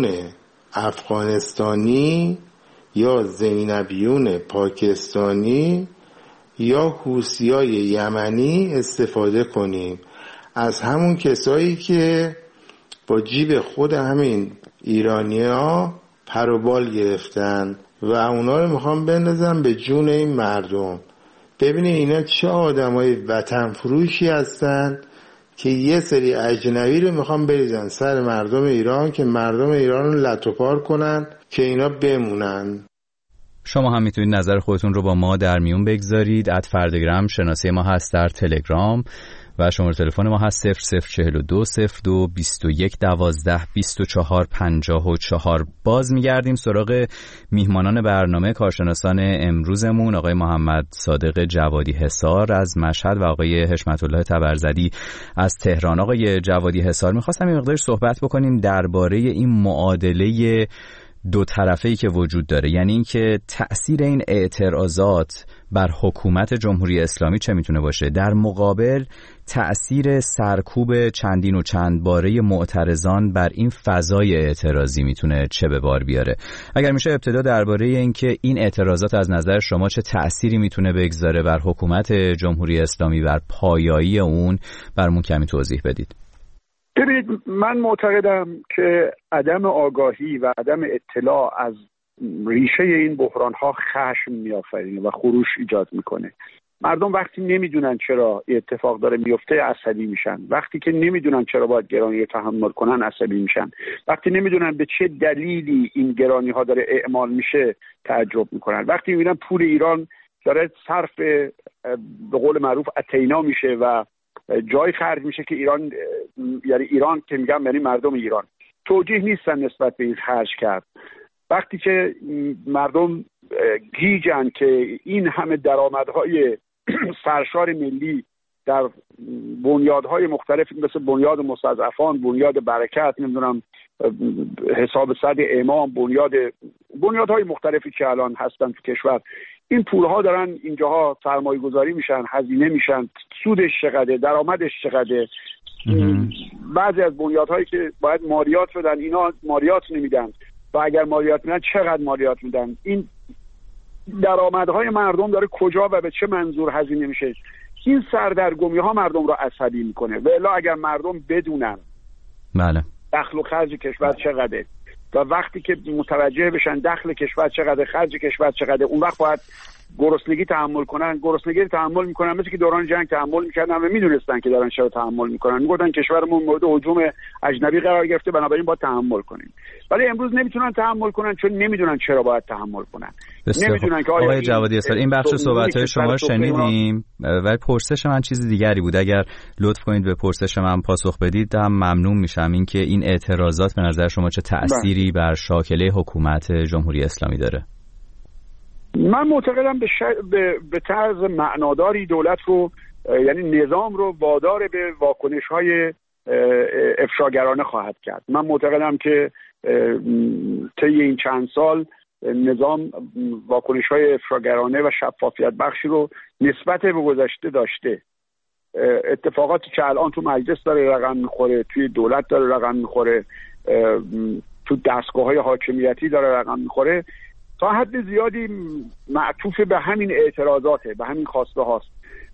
افغانستانی یا زینبیون پاکستانی یا حوثیای یمنی استفاده کنیم، از همون کسایی که با جیب خود همین ایرانی‌ها پر و بال گرفتن و اونا رو میخوام بندازن به جون این مردم. ببینید اینا چه آدمای وطن فروشی هستن که یه سری اجنبی رو میخوام بریزن سر مردم ایران که مردم ایران رو لت و پار کنن که اینا بمونن. شما هم میتونید نظر خودتون رو با ما در میون بگذارید. ات فردگرام شناسه ما هست در تلگرام و شماره تلفن ما هست صفر صفر چهل و دو صفر دو بیست و یک دوازده بیست و چهار پنجاه و چهار. باز میگردیم سراغ میهمانان برنامه، کارشناسان امروزمون، آقای محمد صادق جوادی حصار از مشهد و آقای حشمت الله تبرزدی از تهران. آقای جوادی حصار، میخواستم یه مقدار صحبت بکنیم درباره این معادله دو طرفه‌ای که وجود داره، یعنی اینکه تأثیر این اعتراضات بر حکومت جمهوری اسلامی چه میتونه باشه، در مقابل تأثیر سرکوب چندین و چند باره معترضان بر این فضای اعتراضی میتونه چه به بار بیاره. اگر میشه ابتدا درباره اینکه این اعتراضات از نظر شما چه تأثیری میتونه بگذاره بر حکومت جمهوری اسلامی، بر پایایی اون، برامون کمی توضیح بدید. ببینید، من معتقدم که عدم آگاهی و عدم اطلاع از ریشه این بحران ها خشم میآفرینه و خروش ایجاد میکنه. مردم وقتی نمیدونن چرا اتفاق داره میفته عصبی میشن، وقتی که نمیدونن چرا باید گرانی رو تحمل کنن عصبی میشن، وقتی نمیدونن به چه دلیلی این گرانی ها داره اعمال میشه تعجب میکنن، وقتی میبینن پول ایران داره صرف به قول معروف اتینا میشه و جای خرج میشه که ایران، یعنی ایران که میگم یعنی مردم ایران، توجیه نیستن نسبت به این خرج کرد. وقتی که مردم گیجن که این همه درآمدهای سرشار ملی در بنیادهای مختلف مثل بنیاد مستضعفان، بنیاد برکت، نمیدونم حساب صد امام، بنیاد بنیادهای مختلفی که الان هستن تو کشور، این پولها دارن اینجاها سرمایه گذاری میشن، هزینه میشن، سودش چقدره، درآمدش چقدره. بعضی از بنیادهایی که باید مالیات بدن اینا مالیات نمیدن و اگر مالیات میدن چقدر مالیات میدن. این درآمدهای مردم داره کجا و به چه منظور هزینه میشه؟ این سردرگمی ها مردم رو عصبی میکنه. و الا اگر مردم بدونن بله دخل و خرج کشور چقدره و وقتی که متوجه بشن دخل کشور چقدر، خرج کشور چقدر، اون وقت باید گرسنگی تحمل کنن. گرسنگی تحمل میکنن مثل که دوران جنگ تحمل میکردن و میدونستن که دارن چرا تحمل میکنن. میگفتن کشورمون مورد هجوم اجنبی قرار گرفته بنابراین باید تحمل کنیم. ولی امروز نمیتونن تحمل کنن چون نمیدونن چرا باید تحمل کنن. نمیدونن که آقای جوادی حصار این بخش صحبت‌های شما رو شنیدیم ولی پرسش من چیز دیگری بود. اگر لطف کنید به پرسش من پاسخ بدید هم ممنون میشم. این که این اعتراضات به نظر شما چه تأثیری بر شاکله حکومت جمهوری اسلامی داره؟ من معتقدم به, ش... به... به طرز معناداری دولت رو، یعنی نظام رو وادار به واکنش‌های افشاگرانه خواهد کرد. من معتقدم که طی این چند سال نظام واکنش‌های افراگرانه و شفافیت بخشی رو نسبت به گذشته داشته. اتفاقاتی که الان تو مجلس داره رقم میخوره، توی دولت داره رقم میخوره، تو دستگاه‌های حاکمیتی داره رقم میخوره، تا حد زیادی معطوف به همین اعتراضاته، به همین خواسته هاست.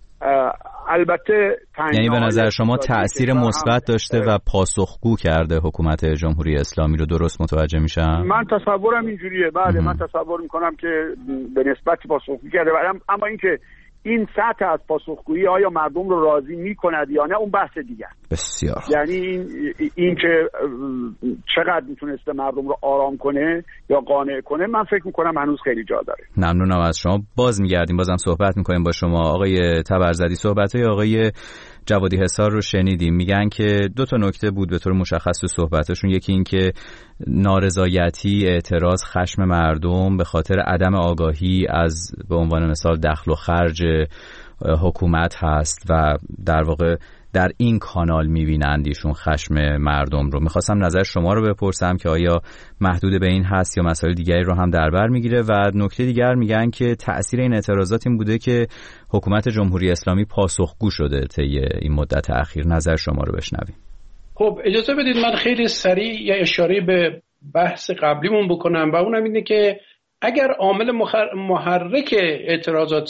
البته یعنی به نظر شما تأثیر مثبت داشته و پاسخگو کرده حکومت جمهوری اسلامی رو، درست متوجه میشم؟ من تصورم اینجوریه. بله من تصور میکنم که به نسبت پاسخگو کرده، اما اینکه این سطح از پاسخگویی آیا مردم رو راضی میکند یا نه اون بحث دیگه. بسیار. یعنی این این که چقدر میتونسته مردم رو آرام کنه یا قانع کنه، من فکر میکنم هنوز خیلی جا داره. ممنونم از شما. باز میگردیم، بازم صحبت میکنیم با شما آقای تبرزدی. صحبت‌های آقای جوادی حصار رو شنیدیم، میگن که دو تا نکته بود به طور مشخص تو صحبتشون. یکی این که نارضایتی، اعتراض، خشم مردم به خاطر عدم آگاهی از به عنوان مثال دخل و خرج حکومت هست و در واقع در این کانال میبینند ایشون خشم مردم رو. میخواستم نظر شما رو بپرسم که آیا محدود به این هست یا مسائل دیگری رو هم در بر میگیره. و نکته دیگر میگن که تأثیر این اعتراضات این بوده که حکومت جمهوری اسلامی پاسخگو شده طی این مدت اخیر. نظر شما رو بشنویم. خب اجازه بدید من خیلی سریع یه اشاره به بحث قبلیمون بکنم و اونم اینه که اگر عامل محرک اعتراضات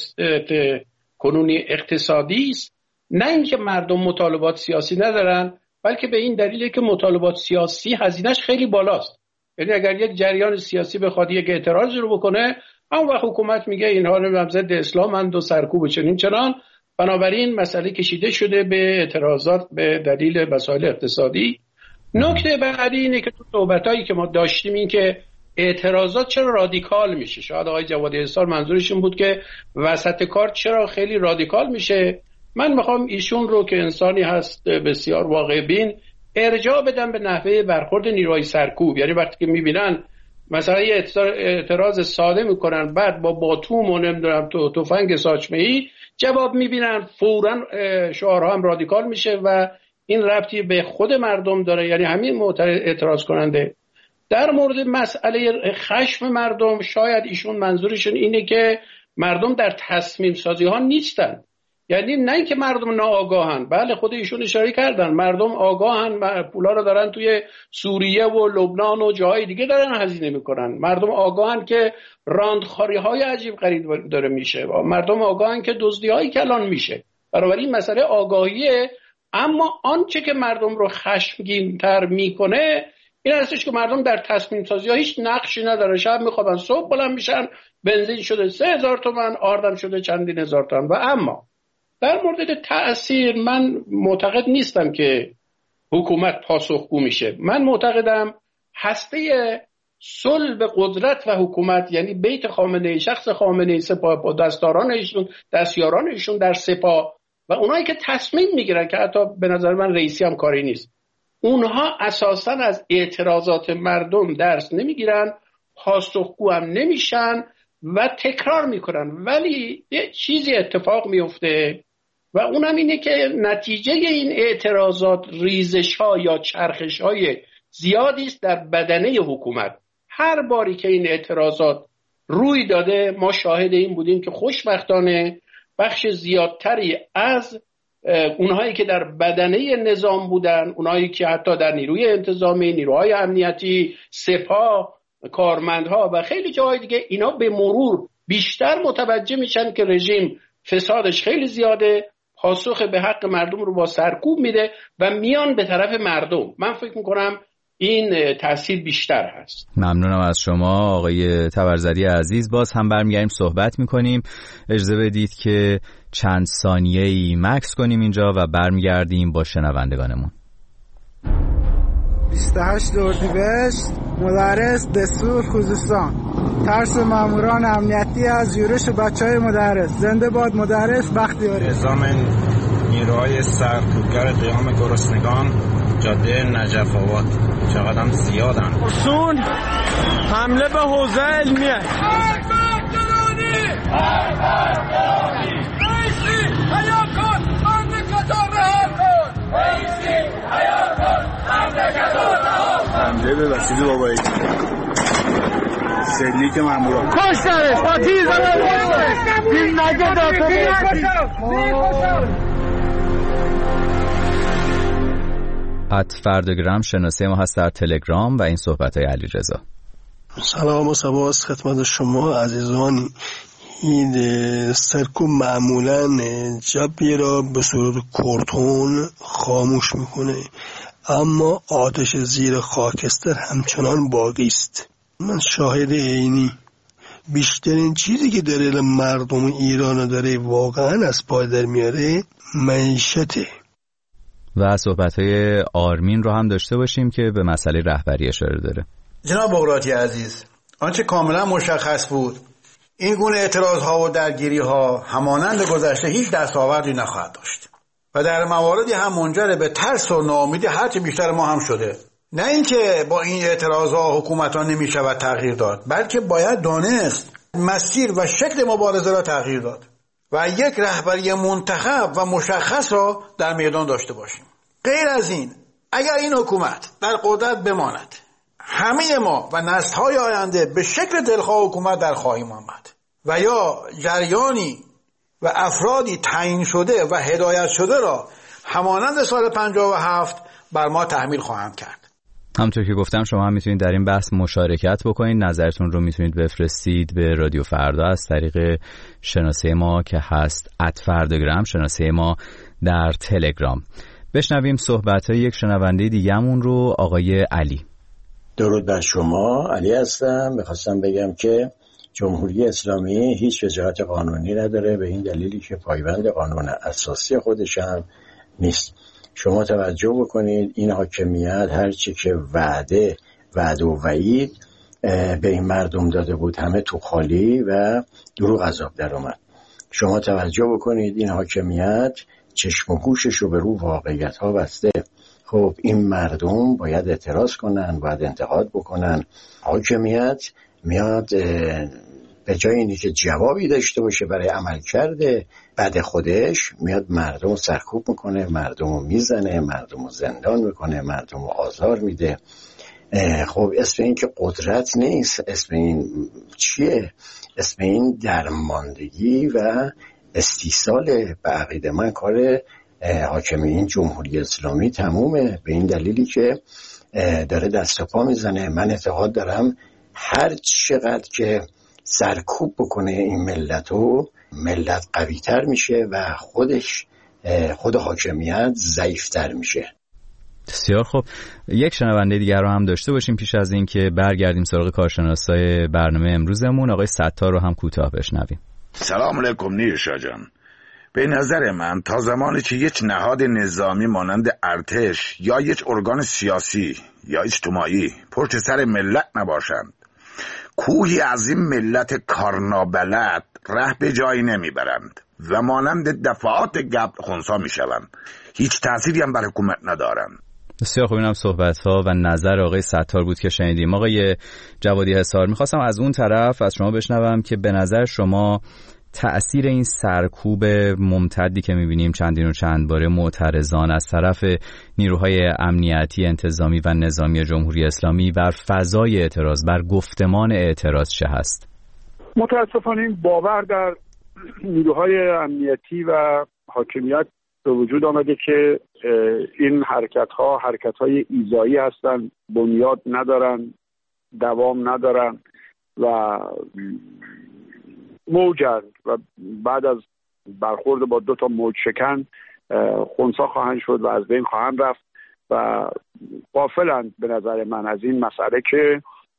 کنونی اقتصادی است، نه اینکه مردم مطالبات سیاسی ندارن، بلکه به این دلیله که مطالبات سیاسی هزینه‌اش خیلی بالاست. یعنی اگر یک جریان سیاسی بخواد یک اعتراضی رو بکنه، اون وقت حکومت میگه اینها رو ضد اسلامند و سرکوب چنین چنان، بنابراین مسئله کشیده شده به اعتراضات به دلیل مسائل اقتصادی. نکته بعدی اینه که تو صحبتایی که ما داشتیم این که اعتراضات چرا رادیکال میشه. شاید آقای جوادی حصار منظورشون بود که وسط کار چرا خیلی رادیکال میشه. من میخوام ایشون رو که انسانی هست بسیار واقع بین ارجاع بدم به نحوه برخورد نیروهای سرکوب. یعنی وقتی که میبینن مثلا یه اعتراض ساده میکنن، بعد با باتوم و نمیدونم تو تفنگ ساچمه‌ای جواب میبینن، فوراً شعارها هم رادیکال میشه و این ربطی به خود مردم داره، یعنی همین اعتراض کننده. در مورد مسئله خشم مردم، شاید ایشون منظورشون اینه که مردم در تصمیم سازی ها نیستن. یعنی نه اینکه مردم ناآگاهن، بله خود ایشون اشاره کردن مردم آگاهن، پولا رو دارن توی سوریه و لبنان و جاهای دیگه دارن هزینه میکنن. مردم آگاهن که راندخاری های عجیب غریب داره میشه، مردم آگاهن که دزدی هایی کلان میشه. بنابراین مسئله آگاهیه. اما آنچه که مردم رو خشمگین تر میکنه این هستش که مردم در تصمیم سازی ها هیچ نقشی نداره. شب میخوابن، صبح بلند میشن، بنزین شده سه هزار تومن، آردم شده چندین هزار تومن. و اما در مورد تأثیر من معتقد نیستم که حکومت پاسخگو میشه. من معتقدم هسته صلب قدرت و حکومت، یعنی بیت خامنه‌ای، شخص خامنه‌ای، سپاه با دستیاران ایشون، دستیاران ایشون در سپاه و اونایی که تصمیم میگیرن که حتی به نظر من رئیسی هم کاری نیست، اونها اساساً از اعتراضات مردم درس نمیگیرن، پاسخگو هم نمیشن و تکرار میکنن. ولی یه چیزی اتفاق میفته و اونم اینه که نتیجه این اعتراضات ریزش ها یا چرخش های زیادی است در بدنه حکومت. هر باری که این اعتراضات روی داده ما شاهد این بودیم که خوشبختانه بخش زیادتری از اونهایی که در بدنه نظام بودن، اونهایی که حتی در نیروی انتظامی، نیروهای امنیتی، سپاه، کارمندها و خیلی جاهای دیگه، اینا به مرور بیشتر متوجه میشن که رژیم فسادش خیلی زیاده، پاسخ به حق مردم رو با سرکوب میده و میان به طرف مردم. من فکر میکنم این تاثیر بیشتر هست. ممنونم از شما آقای تبرزدی عزیز. باز هم برمیگردیم صحبت میکنیم. اجازه بدید که چند ثانیه‌ای مکس کنیم اینجا و برمیگردیم با شنوندگانمون. بیست و هشت اردیبهشت، مدرس دستور خوزستان. ترس ماموران امنیتی از یورش بچهای مدرس. زنده باد مدرس بختیاری. نظام نیروهای سرکوبگر قیام گرسنگان، جاده نجف آباد. چقدر هم زیادن. اصول حمله به حوزه علمیه. حمله به وسیله بابایی. سلیک مامورا کشترش با تیر این نگه داده ات فردگرام شناسه ما هست در تلگرام و این صحبت های علی رضا. سلام و سپاس خدمت شما عزیزان. این سرکوب معمولا جبیه را به صورت کورتون خاموش میکنه، اما آتش زیر خاکستر همچنان باقی است. من شاهد عینی. بیشترین چیزی که داره مردم ایران داره واقعا از پای در میاره معیشته. و صحبت‌های آرمین رو هم داشته باشیم که به مسئله رهبری اشاره داره. جناب بغراتی عزیز، آنچه کاملا مشخص بود این گونه اعتراض‌ها و درگیری‌ها همانند گذشته هیچ دستاوردی نخواهد داشت و در مواردی هم منجر به ترس و ناامیدی هرچه بیشتر ما هم شده. نه اینکه با این اعتراض‌ها حکومت‌ها نمی‌شود تغییر داد، بلکه باید دانست مسیر و شکل مبارزه را تغییر داد و یک رهبری منتخب و مشخص را در میدان داشته باشیم. غیر از این، اگر این حکومت در قدرت بماند، همه ما و نسل‌های آینده به شکل دلخواه حکومت در خواهیم آمد و یا جریانی و افرادی تعیین شده و هدایت شده را همانند سال پنجاه و هفت بر ما تحمیل خواهند کرد. همونطور که گفتم شما هم میتونید در این بحث مشارکت بکنید. نظرتون رو میتونید بفرستید به رادیو فردا از طریق شناسه ما که هست ات فردگرام، شناسه ما در تلگرام. بشنویم صحبت‌های یک شنونده دیگه‌مون رو، آقای علی. درود بر شما، علی هستم. می‌خواستم بگم که جمهوری اسلامی هیچ وجاهت قانونی نداره، به این دلیلی که پایبند قانون اساسی خودش هم نیست. شما توجه بکنید این حاکمیت هرچی که وعده وعده و وعید به این مردم داده بود همه تو خالی و دروغ عذاب در اومد. شما توجه بکنید این حاکمیت چشم و گوشش رو به رو واقعیت ها بسته. خب این مردم باید اعتراض کنن، باید انتقاد بکنن. حاکمیت میاد به جای اینی که جوابی داشته باشه برای عمل کرده بعد خودش میاد مردم رو سرکوب میکنه، مردم رو میزنه، مردم رو زندان میکنه، مردم رو آزار میده. خب اسم این که قدرت نیست، اسم این چیه؟ اسم این درماندگی و استیصال. به عقیده من کار حاکم این جمهوری اسلامی تمومه، به این دلیلی که داره دست و پا میزنه. من اعتقاد دارم هر چقدر که سرکوب بکنه این ملتو، ملت قوی تر میشه و خودش خود حاکمیت ضعیفتر میشه. بسیار خوب، یک شنونده دیگر رو هم داشته باشیم پیش از این که برگردیم سراغ کارشناسای برنامه امروزمون. آقای ستار رو هم کوتاه بشنویم. سلام علیکم نیرشا جان. به نظر من تا زمانی که یک نهاد نظامی مانند ارتش یا یک ارگان سیاسی یا اجتماعی پشت سر ملت نباشند، کوهی از این ملت کارنابلد ره به جایی نمیبرند و مانند دفعات گبر خونسا میشوند. هیچ تأثیری هم بر حکومت ندارند. بسیار خوب، اینم صحبت‌ها و نظر آقای ستار بود که شنیدیم. آقای جوادی حصار، میخواستم از اون طرف از شما بشنوم که به نظر شما تأثیر این سرکوب ممتدی که میبینیم چندین و چند باره معترضان از طرف نیروهای امنیتی، انتظامی و نظامی جمهوری اسلامی بر فضای اعتراض، بر گفتمان اعتراض چه هست؟ متاسفانه این باور در نیروهای امنیتی و حاکمیت به وجود آمده که این حرکت‌ها حرکت‌های ایذایی هستند، بنیاد ندارن، دوام ندارن و موجند و بعد از برخورد با دو تا موج شکن خونسا خواهند شد و از بین خواهند رفت و غافلند به نظر من از این مسئله که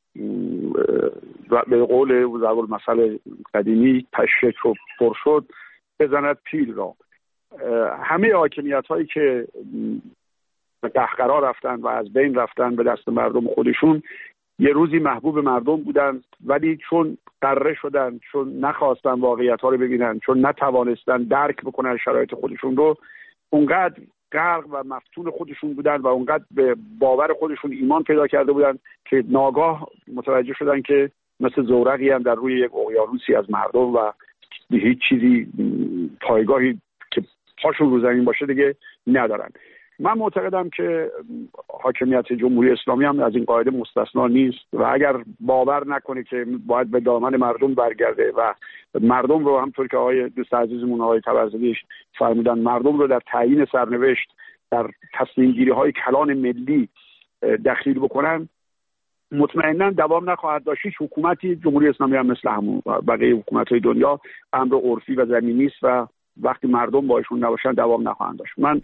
به قول ضرب المثل قدیمی تشک رو پر شد بزند پیل را. همه حاکمیت هایی که به قهقرا رفتن و از بین رفتن به دست مردم خودشون یه روزی محبوب مردم بودن، ولی چون قره شدن، چون نخواستن واقعیت ها رو ببینن، چون نتوانستن درک بکنن شرایط خودشون رو، اونقدر غرق و مفتون خودشون بودن و اونقدر به باور خودشون ایمان پیدا کرده بودن که ناگاه متوجه شدن که مثل زورقی هم در روی یک اقیانوسی از مردم و هیچ چیزی پایگاهی که پاشون رو زمین باشه دیگه ندارن. من معتقدم که حاکمیت جمهوری اسلامی هم از این قاعده مستثنا نیست و اگر باور نکنه که باید به دامن مردم برگرده و مردم رو، همطور که آقای دوست عزیزمون آقای طبرزدی فرمودن، مردم رو در تعیین سرنوشت، در تصمیم گیری های کلان ملی دخیل بکنن، مطمئنا دوام نخواهد داشت. هیچ حکومتی، جمهوری اسلامی هم مثل همون بقیه حکومت‌های دنیا، امر عرفی و زمینی است و وقتی مردم باشون نباشن دوام نخواهند داشت. من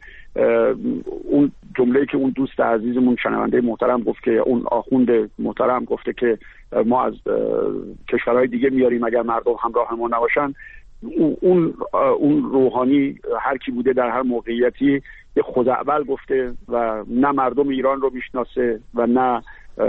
اون جمله‌ای که اون دوست عزیزمون شنونده محترم گفت که اون آخوند محترم گفته که ما از کشورهای دیگه میاریم اگر مردم همراه ما نباشن، اون اون روحانی هر کی بوده در هر موقعیتی به خود اول گفته و نه مردم ایران رو میشناسه و نه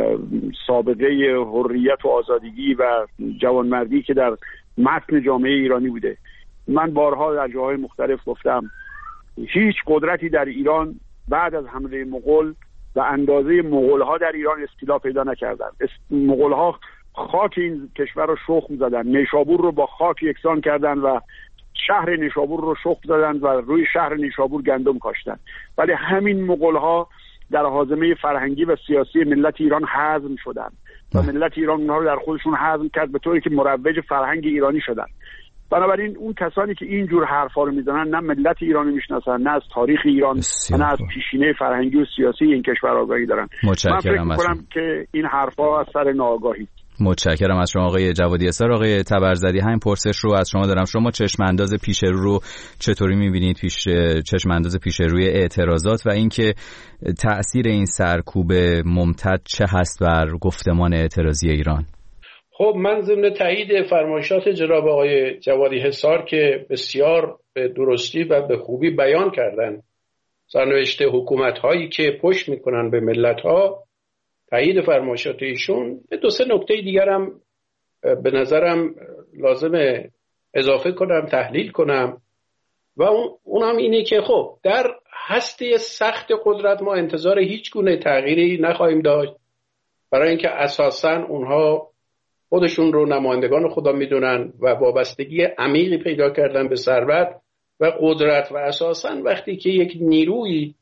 سابقه حریت و آزادگی و جوانمردی که در متن جامعه ایرانی بوده. من بارها در جاهای مختلف گفتم هیچ قدرتی در ایران بعد از حمله مغول و اندازه مغول‌ها در ایران استیلا پیدا نکردن. مغول‌ها خاک این کشور رو شخم زدن، نیشابور رو با خاک یکسان کردن و شهر نیشابور رو شخم زدن و روی شهر نیشابور گندم کاشتن. ولی همین مغول‌ها در حازمه فرهنگی و سیاسی ملت ایران هضم شدن و ملت ایران اونها رو در خودشون هضم کرد به طوری که مروج فرهنگ ایرانی شدن. بنابراین اون کسانی که اینجور حرفا رو میزنن نه ملت ایرانی میشناسن، نه از تاریخ ایران، نه از پیشینه فرهنگی و سیاسی این کشور آگاهی دارن. من فکر می‌کنم که این حرفا از سر ناآگاهی. متشکرم از شما آقای جوادی اسار. آقای طبرزدی، همین پرسش رو از شما دارم. شما چشم انداز پیش رو رو چطوری می‌بینید؟ پیش چشم انداز پیش روی اعتراضات و اینکه تأثیر این سرکوب ممتد چه هست بر گفتمان اعتراضی ایران؟ خب من ضمن تایید فرمایشات جناب آقای جوادی حصار که بسیار به درستی و به خوبی بیان کردن سرنوشت حکومت‌هایی که پشت می‌کنن به ملت‌ها، تایید فرمایشات ایشون، دو سه نکته دیگر هم به نظرم لازمه اضافه کنم، تحلیل کنم و اونم اینه که خب در هسته سخت قدرت ما انتظار هیچ گونه تغییری نخواهیم داشت، برای اینکه اساساً اونها خودشون رو نمایندگان خدا میدونن و وابستگی عمیقی پیدا کردن به ثروت و قدرت و اساساً وقتی که یک نیروی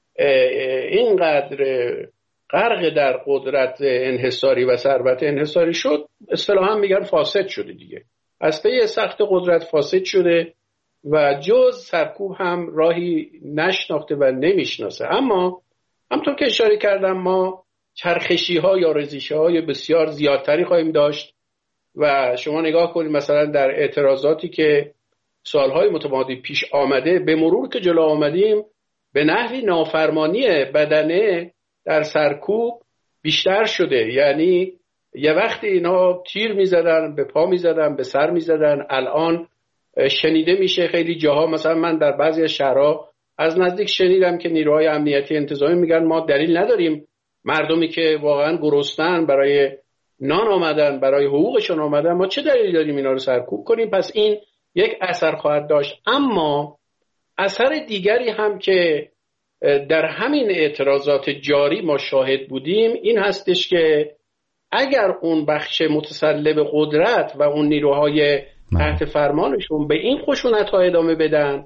اینقدر غرق در قدرت انحصاری و ثروت انحصاری شد، اصطلاحاً میگن فاسد شده دیگه. هسته سخت قدرت فاسد شده و جز سرکوب هم راهی نشناخته و نمیشناسه. اما همطور که اشاره کردم ما چرخشی ها یا رزشی های بسیار زیادتری خواهیم داشت و شما نگاه کنید مثلا در اعتراضاتی که سالهای متمادی پیش آمده، به مرور که جلو آمدیم به نحوی نافرمانی بدنه در سرکوب بیشتر شده. یعنی یه وقتی اینا تیر میزدن، به پا میزدن، به سر میزدن، الان شنیده میشه خیلی جاها، مثلا من در بعضی از شهرها از نزدیک شنیدم که نیروهای امنیتی انتظامی میگن ما دلیل نداریم مردمی که واقعا گرسنه‌اند برای نان آمدن، برای حقوقشون آمدن، ما چه دلیلی داریم اینا رو سرکوب کنیم؟ پس این یک اثر خواهد داشت. اما اثر دیگری هم که در همین اعتراضات جاری ما شاهد بودیم این هستش که اگر اون بخش متسلب قدرت و اون نیروهای تحت فرمانشون به این خشونت‌ها ادامه بدن،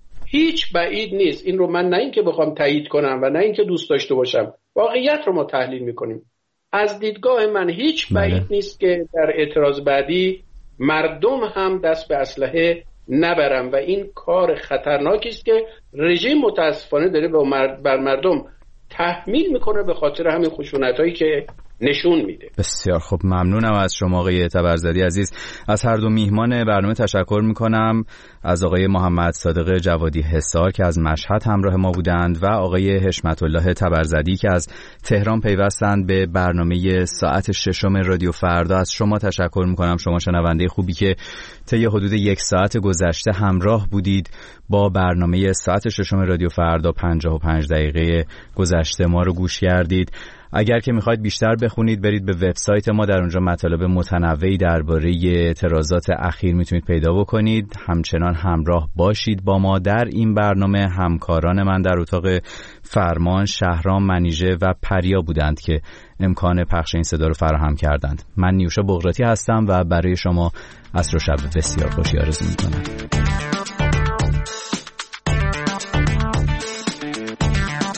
هیچ بعید نیست، این رو من نه اینکه بخوام تایید کنم و نه اینکه دوست داشته باشم، واقعیت رو ما تحلیل میکنیم، از دیدگاه من هیچ بعید نیست که در اعتراض بعدی مردم هم دست به اسلحه نبرن و این کار خطرناکی است که رژیم متاسفانه داره بر مردم تحمیل میکنه به خاطر همین خشونتایی که نشون میده. بسیار خوب، ممنونم از شما آقای طبرزدی عزیز. از هر دو میهمان برنامه تشکر میکنم، از آقای محمد صادق جوادی حصار که از مشهد همراه ما بودند و آقای حشمت الله طبرزدی که از تهران پیوستند به برنامه ساعت ششم رادیو فردا. از شما تشکر میکنم، شما شنونده خوبی که طی حدود یک ساعت گذشته همراه بودید با برنامه ساعت ششم رادیو فردا. پنجاه و پنج دقیقه گذشته ما رو گوش کردید. اگر که میخواید بیشتر بخونید برید به وبسایت ما، در اونجا مطالب متنوعی درباره اعتراضات اخیر میتونید پیدا بکنید. همچنان همراه باشید با ما در این برنامه. همکاران من در اتاق فرمان شهرام منیژه و پریا بودند که امکان پخش این صدا رو فراهم کردند. من نیوشا بغراتی هستم و برای شما عصر و شب بسیار خوشی آرزو میکنم.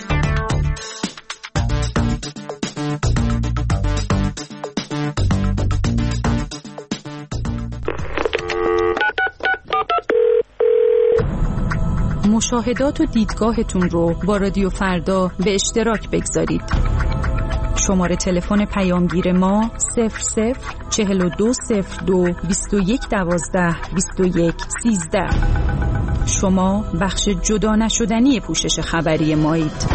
مشاهدات و دیدگاهتون رو با رادیو فردا به اشتراک بگذارید. شماره تلفن پیامگیر ما صفر صفر چهل و دو صفر دو بیست و یک دوازده بیست و یک سیزده. شما بخش جدا نشدنی پوشش خبری مایید.